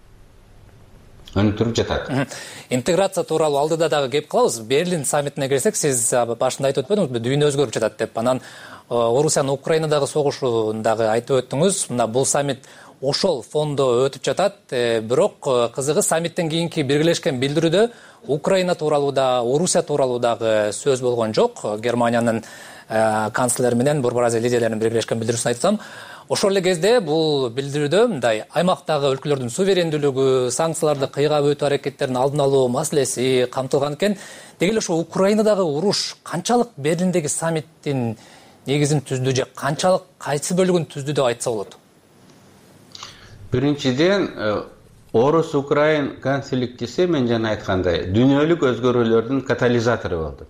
жатат. Интеграция тууралуу алдыда дагы кеп калабыз. Берлин саммитине келсек, сиз башында айтып өтпөдүңүзбү, дүйнө өзгөрүп жатат деп. Анан Орусиянын Украинадагы согушун дагы айтып өттүңүз. Мына бул саммит ошол фондо өтүп жатат. Бирок кызыгы саммиттен кийинки биргелешкен билдирүүдө Украина тууралуу да, Орусия тууралуу дагы сөз болгон жок. Германиянын канцлери менен Борбор Азия лидерлеринин биргелешкен билдирүүсүн айтсам, ошол эле кезде бул билдирүүдө мындай аймактагы өлкөлөрдүн суверендүүлүгү, санкцияларды кыйгап өтүү аракеттерин алдын алуу маселеси камтылган экен. Деги эле ошо Украинадагы уруш канчалык Берлиндеги саммиттин негизин түздү же канчалык кайсы бөлүгүн түздү деп айтса болот? Биринчиден, Орус-Украин конфликтиси мен жана айткандай дүйнөлүк өзгөрүүлөрдүн катализатору болду.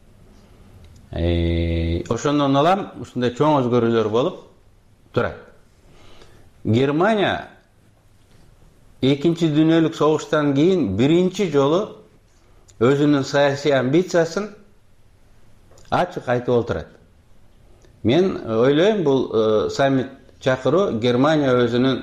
Ошондон улам ушундай чоң өзгөрүүлөр болуп турат. Германия экинчи дүйнөлүк согуштан кийин биринчи жолу өзүнүн саясий амбициясын ачык айтып отурат. Мен ойлойм, бул саммит чакыруу Германия өзүнүн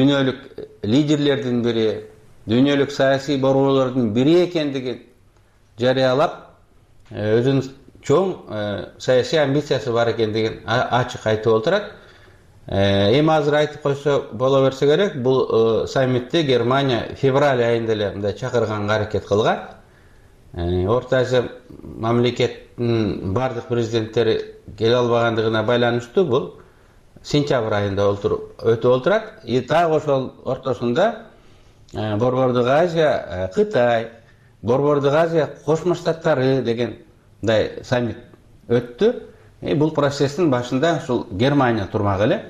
дүйнөлүк лидерлердин бири, дүйнөлүк саясий борборлордун бири экендигин жарыялап өзүнүн чоң саясий амбициясы бар экендигин ачык айтып отурат. Эми азыр айтып койсо боло берсе керек, бул саммитти Германия февраль айында эле мындай чакырганга аракет кылган. Орто Азия мамлекеттин бардык президенттери келе албагандыгына байланыштуу бул сентябрь айында өтүп отурат. Так ошол ортосунда Борбордук Азия, Кытай, Борбордук Азия Кошмо Штаттары деген мындай саммит өттү. Бул процесстин башында ушул Германия турмак эле.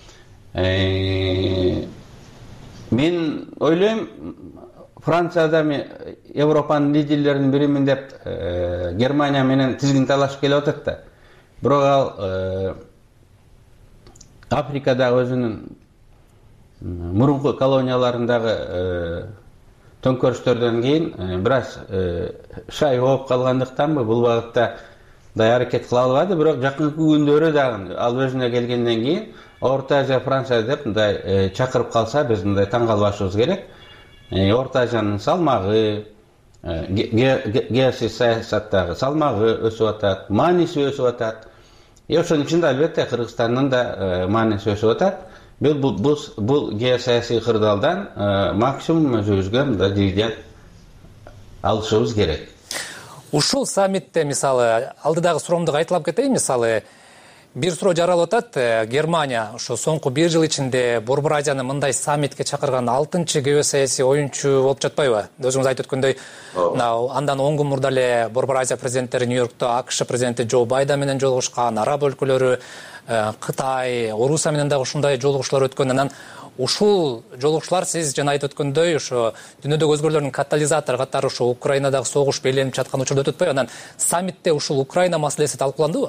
Мен ойлойм, Францияда Европанын лидерлеринин биримин деп Германия менен тизгин талашып келип атат да. Бирок ал Африкадагы өзүнүн мурунку колонияларындагы төңкөрүштөрдөн кийин бир аз шай болуп калгандыктанбы бул багытта мындай аракет кыла албады. Бирок жакынкы күндөрү дагы ал өзүнө келгенден кийин Орто Азия, Франция деп мындай чакырып калса, биз мындай таң калбашыбыз керек. Орто Азиянын салмагы, геосий саясаттагы салмагы өсүп атат, мааниси өсүп атат. Ошонун ичинде албетте Кыргызстандын да мааниси өсүп атат. Бул геосаясий кырдаалдан максимум өзүбүзгө мындай жийден алышыбыз керек. Ушул саммитте мисалы алдыдагы суроомду кайталап кетейин. Мисалы бир суроо жаралып атат. Германия ошо соңку 1 жыл ичинде Борбор Азияны мындай саммитке чакырган 6-чы геосаясий оюнчу болуп жатпайбы? Өзүңүз айтып өткөндөй, андан 10 күн мурда эле Борбор Азия президенттери Нью-Йоркто АКШ президенти Джо Байден менен жолугушкан, араб өлкөлөрү, Кытай, Орусия менен дагы ушундай жолугушуулар өткөн. Анан ушул жолугушуулар сиз жана айтып өткөндөй ошо дүйнөдөгү өзгөрүүлөрдүн катализатору катары ошо Украинадагы согуш белгиленип жаткан учурда өтөт атпайбы? Анан саммитте ушул Украина маселеси талкууландыбы?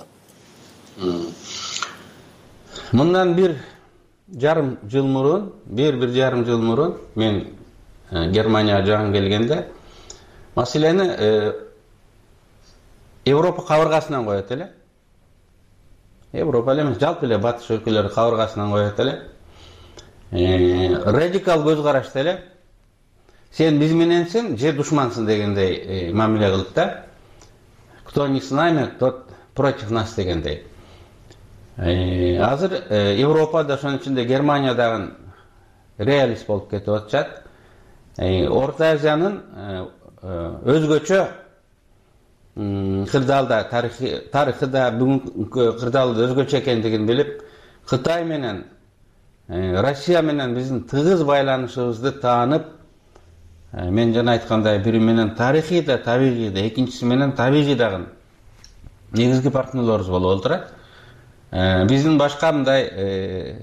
Мындан бир жарым жыл мурун мен Германияга жаңы келгенде маселени Европа кабыргасынан коет эле. Европа эле эмес, жалпы эле батыш өлкөлөрү кабыргасынан коет эле. Радикал көз карашты эле. Сен биз мененсиң, же душмансың дегендей мамиле кылып да. Кто не с нами, тот против нас дегендей. Азыр Европада, ошонун ичинде Германия дагы реалист болуп кетип атышат. Орто Азиянын өзгөчө кырдаалда тарыхы да бүгүнкү кырдаалда өзгөчө экендигин билип, Кытай менен Россия менен биздин тыгыз байланышыбызды таанып, мен жана айткандай, бири менен тарыхый да, табигый да, экинчиси менен табигый дагы негизги партнерлорубуз болуп отурат. Биздин башка мындай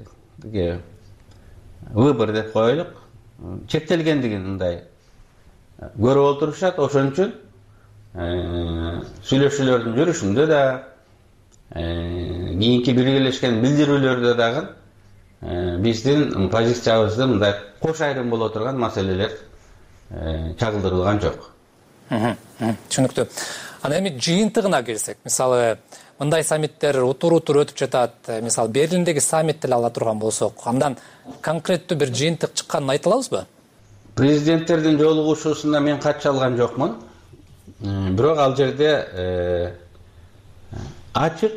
выбор деп коелук, чектелгендигин мындай көрүп отурушат. Ошон үчүн сүйлөшүүлөрдүн жүрүшүндө да, кийинки биргелешкен билдирүүлөрдө дагы биздин позициябызды мындай кош айрым боло турган маселелер чагылдырылган жок. Түшүнүктүү. Анан эми жыйынтыгына келсек, мисалы мындай саммиттер утур-утур өтүп жатат. Мисалы Берлиндеги саммитти ала турган болсок, андан конкреттүү бир жыйынтык чыкканын айта алабызбы? Президенттердин жолугушуусуна мен катыша алган жокмун. Бирок ал жерде ачык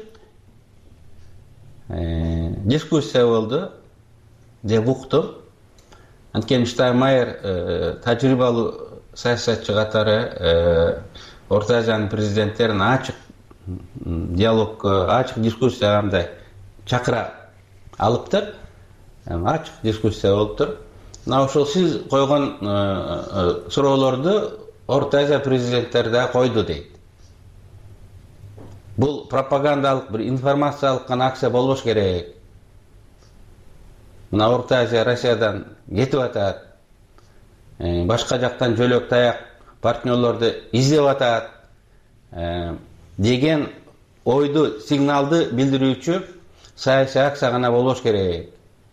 дискуссия болду деп уктум. Анткени Штайнмайер тажрыйбалуу саясатчы катары Орто Азиянын президенттерин ачык диалогко, ачык дискуссияга мындай чакыра алыптыр. Ачык дискуссия болуптур. Мына ошол сиз койгон суроолорду Орто Азия президенттери да койду дейт. Бул пропагандалык, бир информациялык гана акция болбош керек. Мына Орто Азия Россиядан кетип атат. Башка жактан жөлөк таяк партнерлорду издеп атат деген ойду, сигналды билдирүүчү саясий акция гана болбош керек.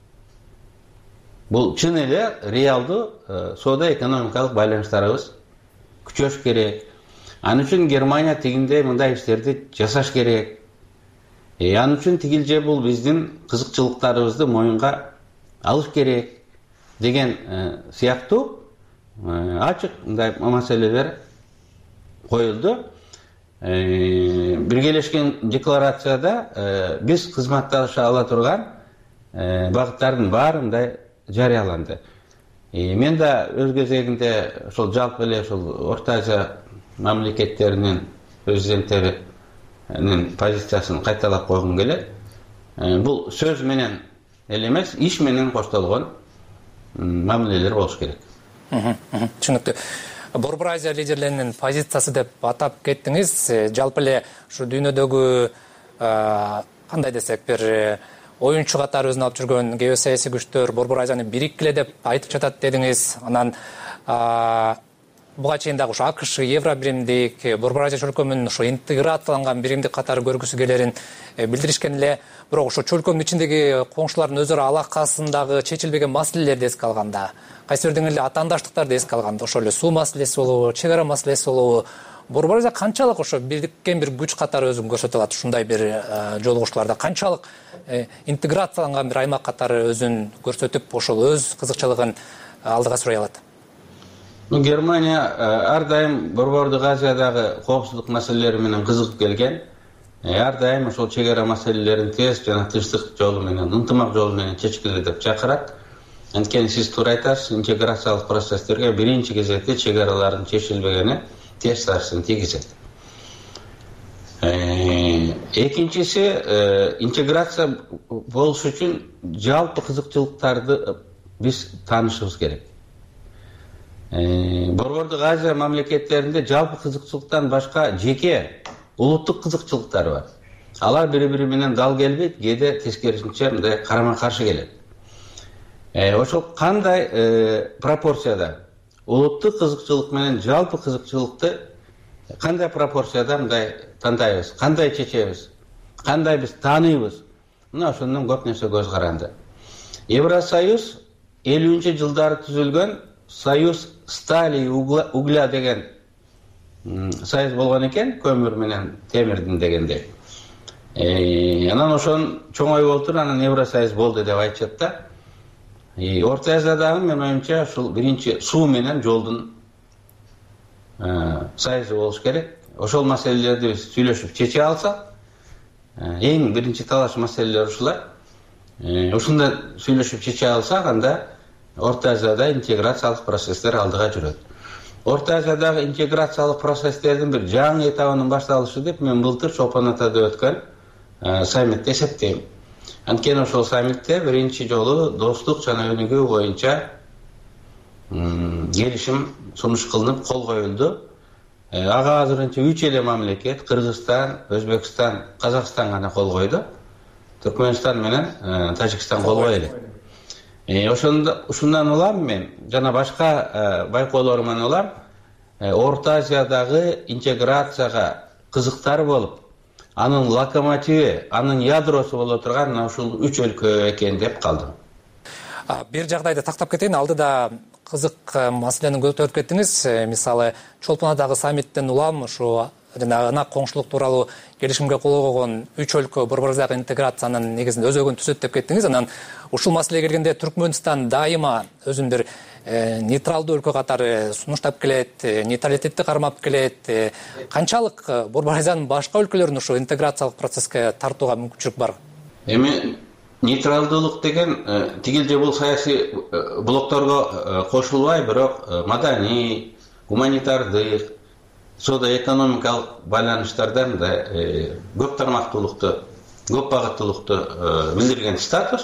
Бул чын эле реалдуу соода-экономикалык байланыштарыбыз күчөш керек. Анын үчүн Германия тигиндей мындай иштерди жасаш керек. Анын үчүн тигил же бул биздин кызыкчылыктарыбызды моюнга алыш керек деген сыяктуу ачык мындай маселелер коюлду. Биргелешкен декларацияда биз кызматташа ала турган багыттардын баары мындай жарыяланды. Мен да өз кезегинде ошол жалпы эле ошол Орто Азия мамлекеттеринин президенттеринин позициясын кайталап койгум келет. Бул сөз менен эле эмес, иш менен коштолгон мамилелер болуш керек. Түшүнүктүү. Борбор Азия лидерлеринин позициясы деп атап кеттиңиз. Жалпы эле ушу дүйнөдөгү кандай десек бир оюнчу катары өзүн алып жүргөн геосаясий күчтөр Борбор Азияны бириккиле деп айтып жатат дедиңиз. Анан буга чейин дагы ушу АКШ, Евро биримдик, Борбор Азия чөлкөмүнүн ушу интеграцияланган биримдик катары көргүсү келерин билдиришкен эле. Бирок ошо чөлкөмдүн ичиндеги коңшулардын өзара алакасындагы чечилбеген маселелерди эске алганда, кайсы бирден эле атаандаштыктарды эске алганда, ошол эле суу маселеси болобу, чек ара маселеси болобу, Борбор Азия канчалык ошо бириккен бир күч катары өзүн көрсөтө алат? Ушундай бир жолугушууларда канчалык интеграцияланган бир аймак катары өзүн көрсөтүп, ошол өз кызыкчылыгын алдыга сүрөй алат? Германия ар дайым Борбордук Азиядагы коопсуздук маселелери менен кызыгып келген. Ар дайым ошол чек ара маселелерин тез жана тынчтык жолу менен, ынтымак жолу менен чечкиле деп чакырат. Анткени сиз туура айтасыз, интеграциялык процесстерге биринчи кезекте чек аралардын чечилбегени терс таасирин тийгизет. Экинчиси, интеграция болуш үчүн жалпы кызыкчылыктарды биз таанышыбыз керек. Борбордук Азия мамлекеттеринде жалпы кызыкчылыктан башка жеке улуттук кызыкчылыктар бар. Алар бири-бири менен дал келбейт, кээде тескерисинче мындай карама-каршы келет. Ошол кандай пропорцияда улуттук кызыкчылык менен жалпы кызыкчылыкты кандай пропорцияда мындай тандайбыз, кандай чечебиз, кандай биз тааныйбыз? Мына ошондон көп нерсе көз каранды. Евросоюз 50-жылдары түзүлгөн Союз стали и угля деген союз болгон экен, көмүр менен темирдин дегенде. Анан ошон чоңой болуп анан Евросоюз болду деп айтышат да. Орто Азиядагы менин оюмча ушул биринчи суу менен жолдун союзу болуш керек. Ошол маселелерди биз сүйлөшүп чече алсак, эң биринчи талаш маселелер ушулар. Ушунда сүйлөшүп чече алсак, анда Орто Азияда интеграциялык процесстер алдыга жүрөт. Орто Азиядагы интеграциялык процесстердин бир жаңы этабынын башталышы деп мен былтыр Чолпон Атада өткөн саммитте эсептейм. Анткени ошол саммитте биринчи жолу достук жана өнүгүү боюнча келишим сунуш кылынып кол коюлду. Ага азырынча 3 эле мамлекет — Кыргызстан, Өзбекстан, Казакстан гана кол койду. Түркмөнстан менен Тажикстан кол койду. Ушундан улам мен жана башка байкоолор менен улам Орто Азиядагы интеграцияга кызыктар болуп, анын локомотиви, анын ядросу боло турган ушул 3 өлкө экен деп калдым. Бир жагдайды тактап кетейин, алдыда кызык маселени көтөрүп кеттиңиз. Мисалы, Чолпон Атадагы саммиттен улам ушу жана коңшулук тууралуу келишимге кол койгон 3 өлкө Борбор Азиядагы интеграциянын негизинде өзөгүн түзөт деп кеттиңиз. Анан ушул маселеге келгенде Түркмөнстан дайыма өзүн бир нейтралдуу өлкө катары сунуштап келет, нейтралитетти кармап келет. Канчалык Борбор Азиянын башка өлкөлөрүн ушу интеграциялык процесске тартууга мүмкүнчүлүк бар? Эми нейтралдуулук деген тигил же бул саясий блокторго кошулбай, бирок маданий, гуманитардык, соода-экономикалык байланыштардан да көп тармактуулукту, көп багыттуулукту билдирген статус.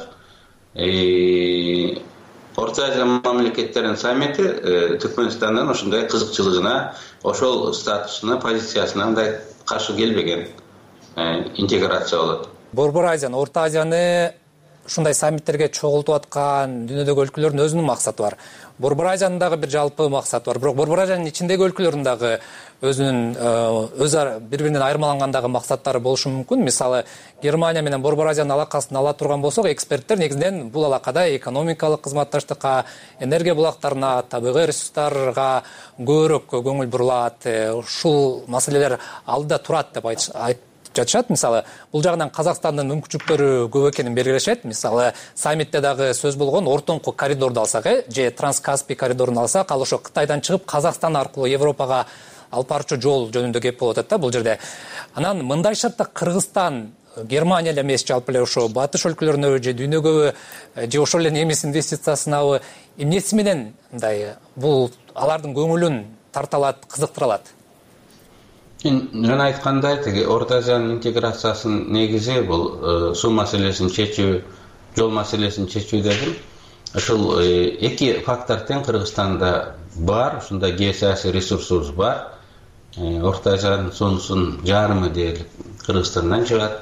Орто Азия мамлекеттеринин саммити Түркмөнстандан ошондой кызыкчылыгына, ошол статусуна, позициясына мындай каршы келбеген интеграция болот. Борбор Азияны, Орто Азияны ушундай саммиттерге чогултуп аткан дүйнөдөгү өлкөлөрдүн өзүнүн максаты бар. Борбор Азиянын дагы бир жалпы максаты бар. Бирок Борбор Азиянын ичиндеги өлкөлөрдүн дагы өзүнүн өзара бири-биринен айырмалангандагы максаттары болушу мүмкүн. Мисалы, Германия менен Борбор Азиянын алакасын ала турган болсок, эксперттер негизинен бул алакада экономикалык кызматташтыкка, энергия булактарына, табигый ресурстарга көбүрөөк көңүл бурулат. Ушул маселелер алдыда турат деп жатышат. Мисалы, бул жагынан Казакстандын мүмкүнчүлүктөрү көп экенин белгилешет. Мисалы, саммитте дагы сөз болгон ортоңку коридорду алсак, же Транскаспий коридорун алсак, ал ошо Кытайдан чыгып Казакстан аркылуу Европага алып барчу жол жөнүндө кеп болуп атат да бул жерде. Анан мындай шартта Кыргызстан Германия эле эмес, жалпы эле ошо батыш өлкөлөрүнө же дүйнөгө же ошол эле немис инвестициясынабы эмнеси менен мындай бул алардын көңүлүн тарта алат, кызыктыра алат? Жана айткандай, тиги Орто Азиянын интеграциясынын негизи бул суу маселесин чечүү, жол маселесин чечүү дедим. Ушул эки фактор тең Кыргызстанда бар, ушундай геосаясий ресурсубуз бар. Орто Азиянын суунун жарымы дээрлик Кыргызстандан чыгат.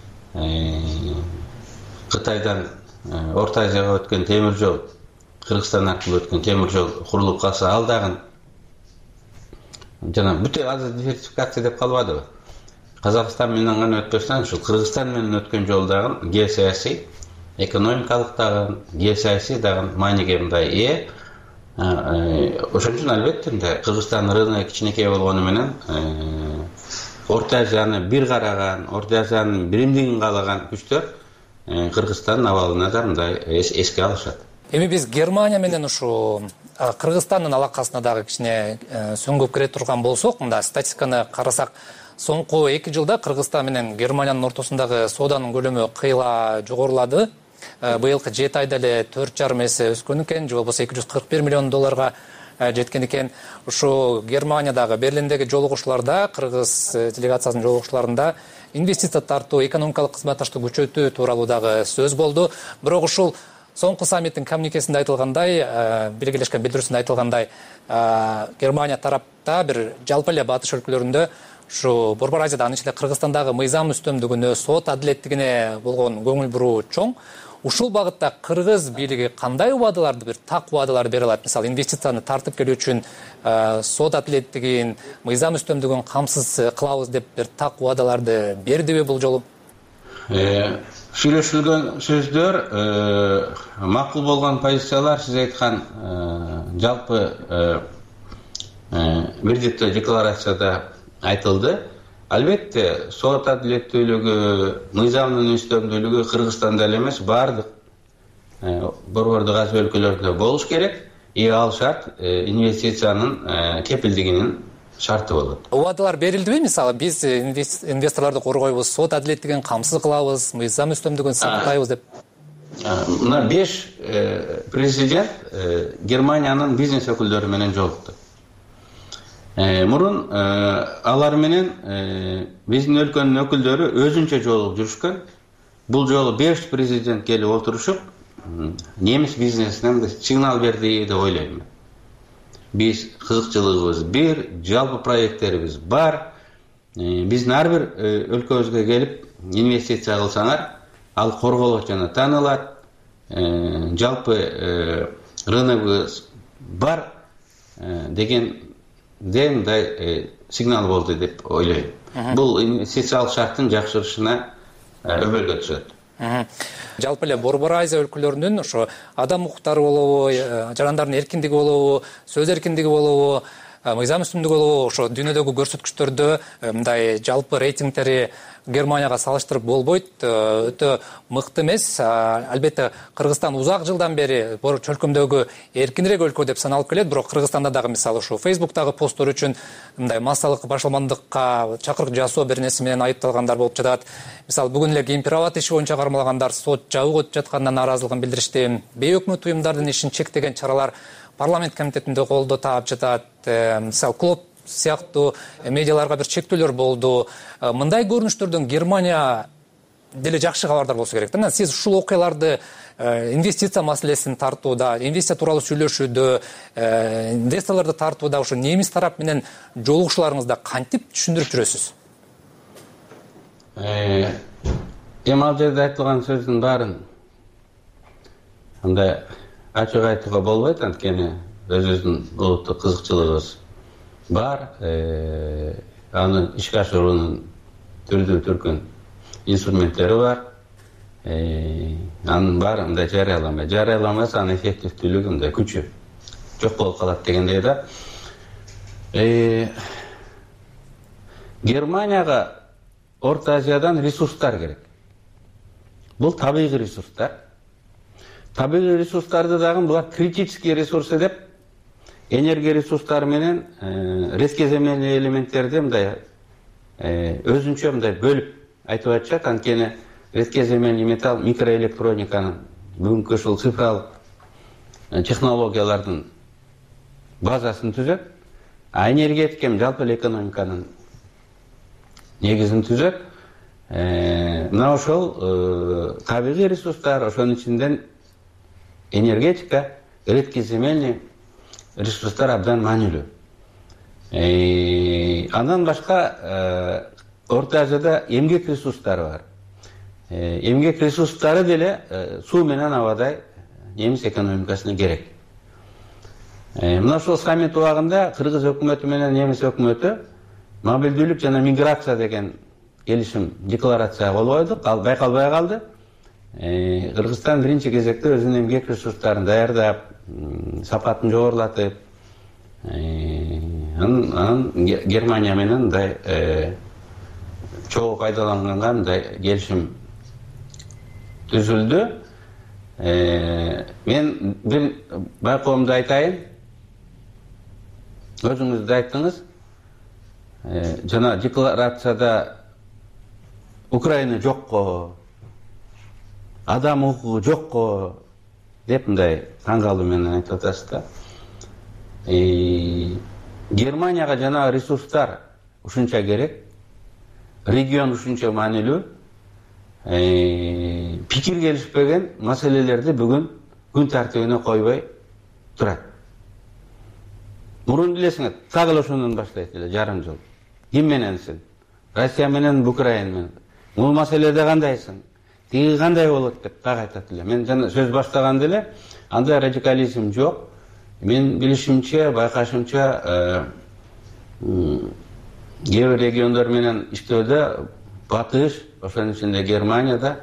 Кытайдан Орто Азияга өткөн темир жол, Кыргызстан аркылуу өткөн темир жол курулуп калса, ал дагы жана бүт азыр диверсификация деп калбадыбы? Казакстан менен гана өтпөстөн, ушул Кыргызстан менен өткөн жол дагы геосаясий, экономикалык дагы, геосаясий дагы мааниге мындай ээ. Ошон үчүн албетте Кыргызстан рынок кичинекей болгону менен Орто Азияны бир караган, Орто Азиянын биримдигин каалаган күчтөр Кыргызстандын абалына да мындай эске алышат. Эми биз Германия менен ушу Кыргызстандын алакасына дагы кичине сөңгүп кире турган болсок, мында статистиканы карасак, соңку 2 жылда Кыргызстан менен Германиянын ортосундагы сооданын көлөмү кыйла жогорулады. Быйылкы 7 айда эле 4,5 эсе өскөн экен, же болбосо $241 миллион жеткен экен. Ушу Германиядагы Берлиндеги жолугушууларда, Кыргыз делегациясынын жолугушууларында инвестиция тартуу, экономикалык кызматташтыкты күчөтүү тууралуу дагы сөз болду. Бирок ушул соңку саммиттин коммуникесинде айтылгандай, белгилешкен билдирүүсүндө айтылгандай, Германия тарапта бир жалпы эле батыш өлкөлөрүндө ушу Борбор Азияда, анын ичинде Кыргызстандагы мыйзам үстөмдүгүнө, сот адилеттигине болгон көңүл буруу чоң. Ушул багытта Кыргыз бийлиги кандай убадаларды, бир так убадалар бере алат? Мисалы, инвестицияны тартып келүү үчүн сот адилеттигин, мыйзам үстөмдүгүн камсыз кылабыз деп бир так убадаларды бердиби бул жолу? Сүйлөшүлгөн сөздөр, макул болгон позициялар, сиз айткан жалпы бирдиктүү декларацияда айтылды. Албетте, сот адилеттүүлүгү, мыйзамдын үстөмдүүлүгү Кыргызстанда эле эмес, бардык борбордук Азия өлкөлөрүндө болуш керек. Ал шарт инвестициянын кепилдигинин шарты болот. Убадалар берилдиби? Мисалы, биз инвесторлорду коргойбуз, сот адилеттигин камсыз кылабыз, мыйзам үстөмдүгүн сактайбыз деп. Мына 5 президент Германиянын бизнес өкүлдөрү менен жолукту. Мурун алар менен биздин өлкөнүн өкүлдөрү өзүнчө жолугуп жүрүшкөн. Бул жолу 5 президент келип отурушуп, немис бизнесине сигнал берди деп ойлойм. Биз кызыкчылыгыбыз бир, жалпы проекттерибиз бар. Биздин ар бир өлкөбүзгө келип инвестиция кылсаңар, ал корголот жана таанылат. Жалпы рыногубуз бар деген мындай сигнал болду деп ойлойм. Бул инвестициялык шарттын жакшырышына өбөлгө түшөт. Жалпы эле Борбор Азия өлкөлөрүнүн ошо адам укуктары болобу, жарандардын эркиндиги болобу, сөз эркиндиги болобу, мыйзам үстүмдүгү болобу, ошо дүйнөдөгү көрсөткүчтөрдө мындай жалпы рейтингтери Германияга салыштырып болбойт, өтө мыкты эмес. Албетте, Кыргызстан узак жылдан бери чөлкөмдөгү эркинирээк өлкө деп саналып келет, бирок Кыргызстанда дагы мисалы ушу Facebook'тагы посттор үчүн мындай массалык башалмандыкка чакырык жасоо бир нерсе менен айыпталгандар болуп жатат. Мисалы, бүгүн эле Кемпир-Абад иши боюнча кармалгандар сот жабык өтүп жатканына нааразылыгын билдиришти. Бейөкмөт уюмдардын ишин чектеген чаралар парламент комитетинде колдоо таап жатат. Мисалы, клуб сыяктуу медиаларга бир чектөөлөр болду. Мындай көрүнүштөрдөн Германия деле жакшы кабардар болсо керек. Сиз ушул окуяларды инвестиция маселесин тартууда, инвестиция тууралуу сүйлөшүүдө, инвесторлорду тартууда ушу немис тарап менен жолугушууларыңызда кантип түшүндүрүп жүрөсүз? Ал жерде айтылган сөздүн баарын андай ачык айтууга болбойт, анткени өзүбүздүн улуттук кызыкчылыгыбыз бар, аны ишке ашыруунун түрдүү түркүн инструменттери бар. Анын баары мындай жарыяламаса, анын эффективдүүлүгү мындай күчү жок болуп калат дегендей да. Германияга Орто Азиядан ресурстар керек. Бул табигый ресурстар. Табигый ресурстарды дагы булар критический ресурсы деп энергия ресурстары менен редкоземельный элементтерди мындай өзүнчө мындай бөлүп айтып атышат. Анткени редкоземельный металл микроэлектрониканын бүгүнкү ушул цифралык технологиялардын базасын түзөт, а энергетика жалпы эле экономиканын негизин түзөт. Мына ошол табигый ресурстар, ошонун ичинен энергетика, редкоземельный ресурстар абдан маанилүү. Андан башка Орто Азияда эмгек ресурстары бар. Эмгек ресурстары деле суу менен абадай немис экономикасына керек. Мына ошол саммит убагында Кыргыз өкмөтү менен немис өкмөтү мобилдүүлүк жана миграция деген келишим, декларация коло койдук. Ал байкалбай калды. Кыргызстан биринчи кезекте өзүнүн эмгек ресурстарын даярдап, сапатын жогорулатып, анан Германия менен мындай чогуу пайдаланганга мындай келишим түзүлдү. Мен бир байкоомду айтайын. Өзүңүз да айттыңыз. Жана декларацияда Украина жокко, адам укугу жокко деп мындай таң калуу менен айтып атасыз да. Германияга жана ресурстар ушунча керек, регион ушунча маанилүү, пикир келишпеген маселелерди бүгүн күн тартибине койбой турат. Мурун билесиңер, так эле ошондон баштайт эле жарым жыл. Ким мененсиң? Россия менен, Украина менен. Бул маселеде кандайсың? Тиги кандай болот деп так айтат эле. Мен жана сөз баштаганда эле андай радикализм жок. Мен билишимче, байкашымча кээ бир региондор менен иштөөдө батыш, ошонун ичинде Германияда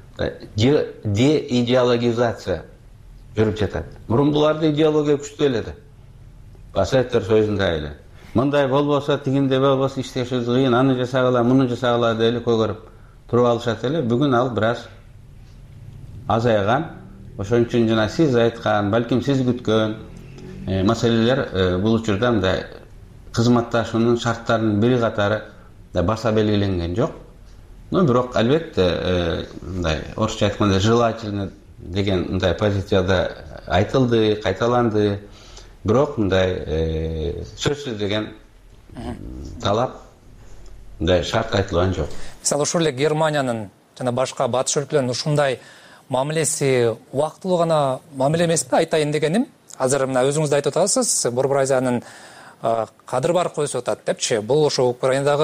деидеологизация жүрүп жатат. Мурун буларды идеология күчтүү эле да. Советтер Союзунда эле. Мындай болбосо, тигинде болбосо иштешибиз кыйын, аны жасагыла, муну жасагыла деп эле көйгөрүп туруп алышат эле. Бүгүн ал бир аз азайган. Ошон үчүн жана сиз айткан, балким сиз күткөн маселелер бул учурда мындай кызматташуунун шарттарынын бири катары баса белгиленген жок. Но бирок албетте мындай орусча айтканда желательно деген мындай позицияда айтылды, кайталанды. Бирок мындай сөзсүз деген талап, мындай шарт айтылган жок. Мисалы ушул эле Германиянын жана башка батыш өлкөлөрүнүн ушундай мамилеси убактылуу гана мамиле эмеспи айтайын дегеним? Азыр мына өзүңүз да айтып атасыз, Борбор Азиянын кадыр баркы өсүп атат депчи. Бул ошо Украинадагы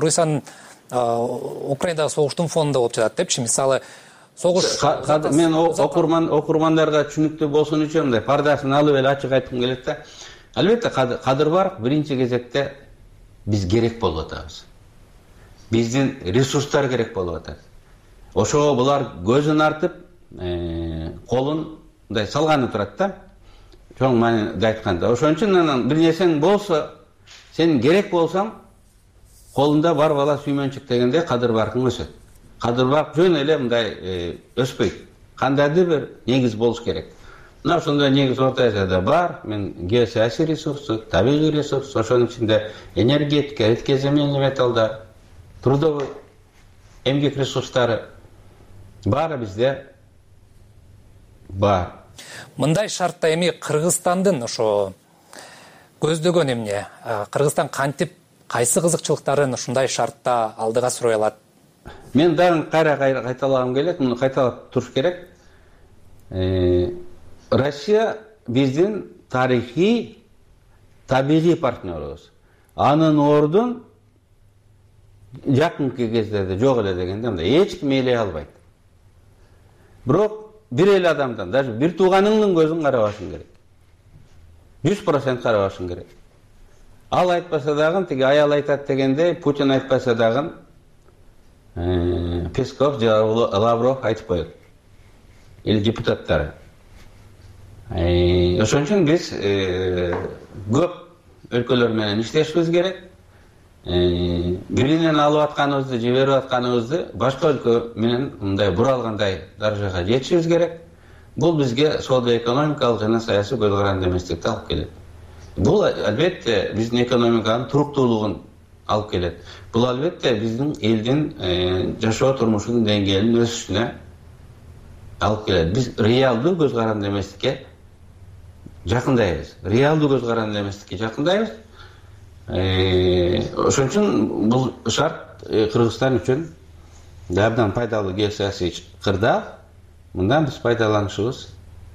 Украинадагы согуштун фонунда болуп жатат депчи. Мисалы согуш мен окурмандарга түшүнүктүү болсун үчүн мындай пардасын алып эле ачык айткым келет да. Албетте кадыр барк биринчи кезекте биз керек болуп атабыз. Биздин ресурстар керек болуп атат. Ошого булар көзүн артып, колун мындай салганы турат да. Чоң мааниде айтканда. Ошон үчүн бир нерсең болсо, сен керек болсаң, колунда бар бала сүймөнчүк дегенде кадыр баркың өсөт. Кадыр барк жөн эле мындай өспөйт. Кандайдыр бир негиз болуш керек. Мына ошондой негиз Орто Азияда бар. Мен геосаясий ресурсу, табигый ресурс, ошонун ичинде энергетика, редкоземельный металлдар, трудовой эмгек ресурстары баары бизде бар. Мындай шартта эми Кыргызстандын ошо көздөгөн эмне? Кыргызстан кантип кайсы кызыкчылыктарын ушундай шартта алдыга сурой алат? Мен дагы кайталагым келет, муну кайталап туруш керек. Россия биздин тарыхый, табигый партнерыбыз. Анын ордун жакынкы кездерде жок эле дегенде мындай эч ким ээлей албайт. Бирок бир эле адамдан, даже бир тууганыңдын көзүн карабашың керек. 100% карабашың керек. Ал айтпаса дагы, тиги аял айтат дегенде, Путин айтпаса дагы, Песков же Лавров айтып коет. Или депутаттары. Ошон үчүн биз көп өлкөлөр менен иштешибиз керек. Биринен алып атканыбызды, жиберип атканыбызды башка өлкө менен мындай буралгандай даражага жетишибиз керек. Бул бизге соода экономикалык жана саясий көз каранды эместикти алып келет. бул албетте биздин экономиканын туруктуулугун алып келет. Бул албетте биздин элдин жашоо турмушунун деңгээлинин өсүшүнө алып келет. Биз реалдуу көз каранды эместикке жакындайбыз. Реалдуу көз каранды эместикке жакындайбыз. Ошон үчүн бул шарт Кыргызстан үчүн абдан пайдалуу геосаясий кырдаал. Мындан биз пайдаланышыбыз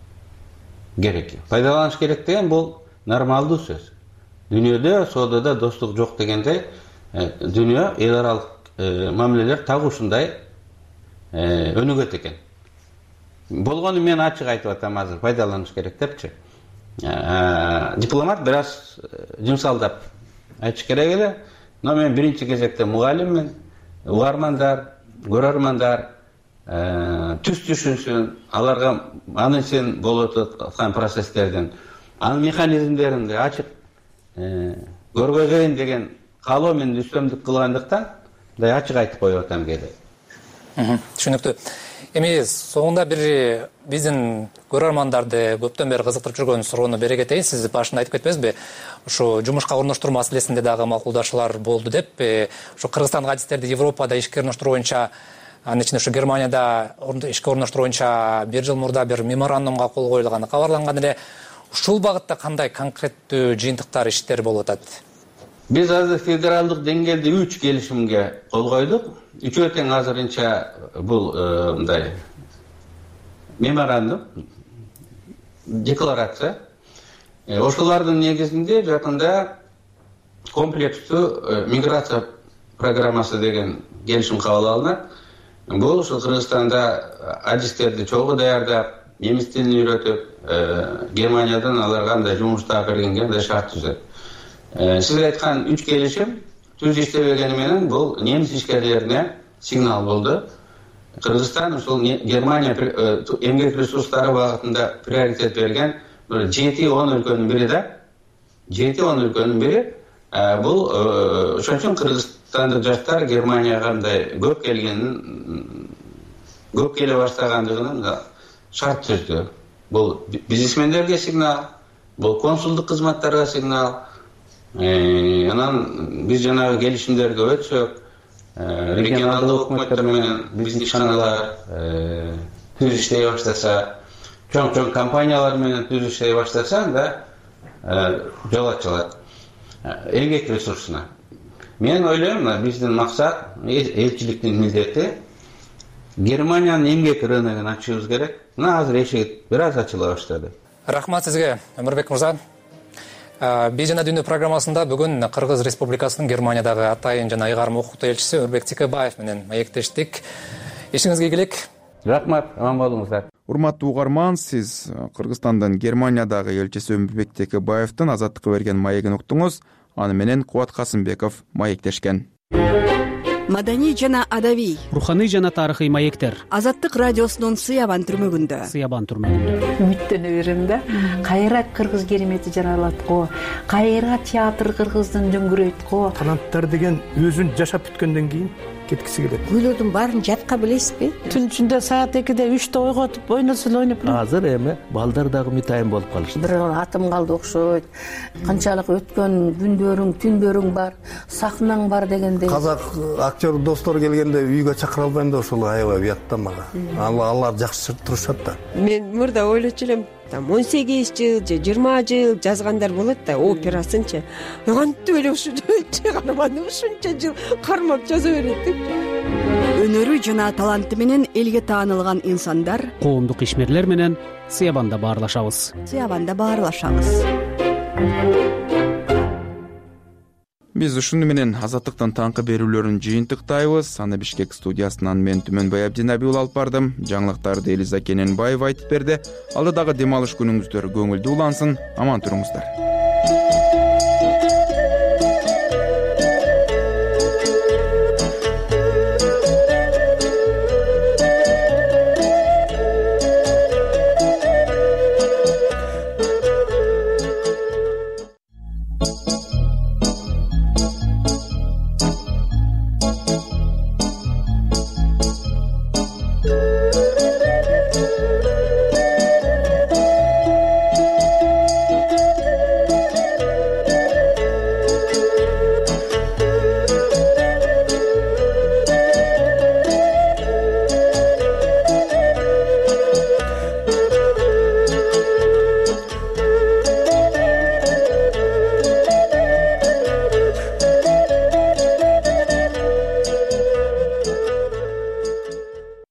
керек. Пайдаланыш керек деген бул нормалдуу сөз. Дүйнөдө соодада достук жок дегендей, дүйнө эл аралык мамилелер так ушундай өнүгөт экен. Болгону мен ачык айтып атам азыр, пайдаланыш керек депчи. Дипломат бир аз жумсалдап айтыш керек эле. Но мен биринчи кезекте мугалиммин, угармандар, көрөрмандар түз түшүнсүн, аларга аны сен болуп аткан процесстердин анын механизмдерин ачык көргөзөйүн деген каалоо менен үстөмдүк кылгандыктан мындай ачык айтып коюп атам кээде. Түшүнүктүү. Эми соңунда бир биздин көрөрмандарды көптөн бери кызыктырып жүргөн суроону бере кетейин. Сиз башында айтып кетпесизби? Ушу жумушка орноштуруу маселесинде дагы макулдашуулар болду деп, ушу кыргызстандык адистерди Европада ишке орноштуруу боюнча, анын ичинде ушу Германияда ишке орноштуруу боюнча 1 жыл мурда бир меморандумга кол коюлганы кабарланган эле. Ушул багытта кандай конкреттүү жыйынтыктар, иштер болуп атат? Биз азыр федералдык деңгээлде 3 келишимге кол койдук. Үчөө тең азырынча бул мындай меморандум, декларация. Ошолордун негизинде жакында комплекстүү миграция программасы деген келишим кабыл алынат. Бул ушул Кыргызстанда адистерди чогуу даярдап, немис тилин үйрөтүп, Германиядан аларга андай жумуш таап бергенге мындай шарт түзөт. Сиз айткан 3 келишим түз иштебегени менен бул немис ишкерлерине сигнал болду. Кыргызстан ушул Германия эмгек ресурстары багытында приоритет берген 7-10 өлкөнүн бири да. 7-10 өлкөнүн бири. Бул ошон үчүн Кыргызстандык жаштар Германияга мындай көп келе баштагандыгын шарт түздү. Бул бизнесмендерге сигнал, бул консулдук кызматтарга сигнал. Анан биз жанагы келишимдерге өтсөк, регионалдык өкмөттөр менен биздин ишканалар түз иштей баштаса, чоң компаниялар менен түз иштей баштаса, да жол ачылат эмгек ресурсуна. Мен ойлойм, биздин максат, элчиликтин милдети Германиянын эмгек рыногун ачышыбыз керек. Мына азыр эшик бир аз ачыла баштады. Рахмат сизге, Өмүрбек мырза. Биз жана дүйнө программасында бүгүн Кыргыз Республикасынын Германиядагы атайын жана ыйгарым укуктуу элчиси Өмүрбек Текебаев менен маектештик. Ишиңизге ийгилик. Рахмат, аман болуңуздар. Урматтуу угарман, сиз Кыргызстандын Германиядагы элчиси Өмүрбек Текебаевдин Азаттыкка берген маегин уктуңуз. Аны менен Кубат Касымбеков маектешкен. Маданий жана адабий, руханий жана тарыхый маектер. Азаттык радиосунун Сыябан түрмөгүндө. Үмүттөнө берем да. Кайра кыргыз керемети жаралат го. Кайра театр кыргыздын дөңгүрөйт го. Таланттар деген өзүн жашап бүткөндөн кийин кеткиси келет. Күйлөрдүн баарын жатка билесизби? Түн ичинде саат 2-де 3-те ойготуп ойносун ойноп. Азыр эми балдар дагы митайын болуп калышты. Бир атым калды окшойт. Канчалык өткөн күндөрүң, түндөрүң бар, сахнаң бар дегендей. Казак актер достор келгенде үйгө чакыра албайм да, ошол аябай уятта мага. Алар жакшы турушат да. Мен мурда ойлочу элем, 18 жыл же 20 жыл жазгандар болот да, операсынчы. Кантип эле ушунча карманды, ушунча жыл кармап жаза берет деп. Өнөрү жана таланты менен элге таанылган инсандар, коомдук ишмерлер менен Сыябанда баарлашабыз. Биз ушуну менен Азаттыктын таңкы берүүлөрүн жыйынтыктайбыз. Аны Бишкек студиясынан мен Түмөнбай Абдинабиул алып бардым. Жаңылыктарды Элиза Кененбаева айтып берди. Алдыдагы дем алыш күнүңүздөр көңүлдүү улансын. Аман туруңуздар.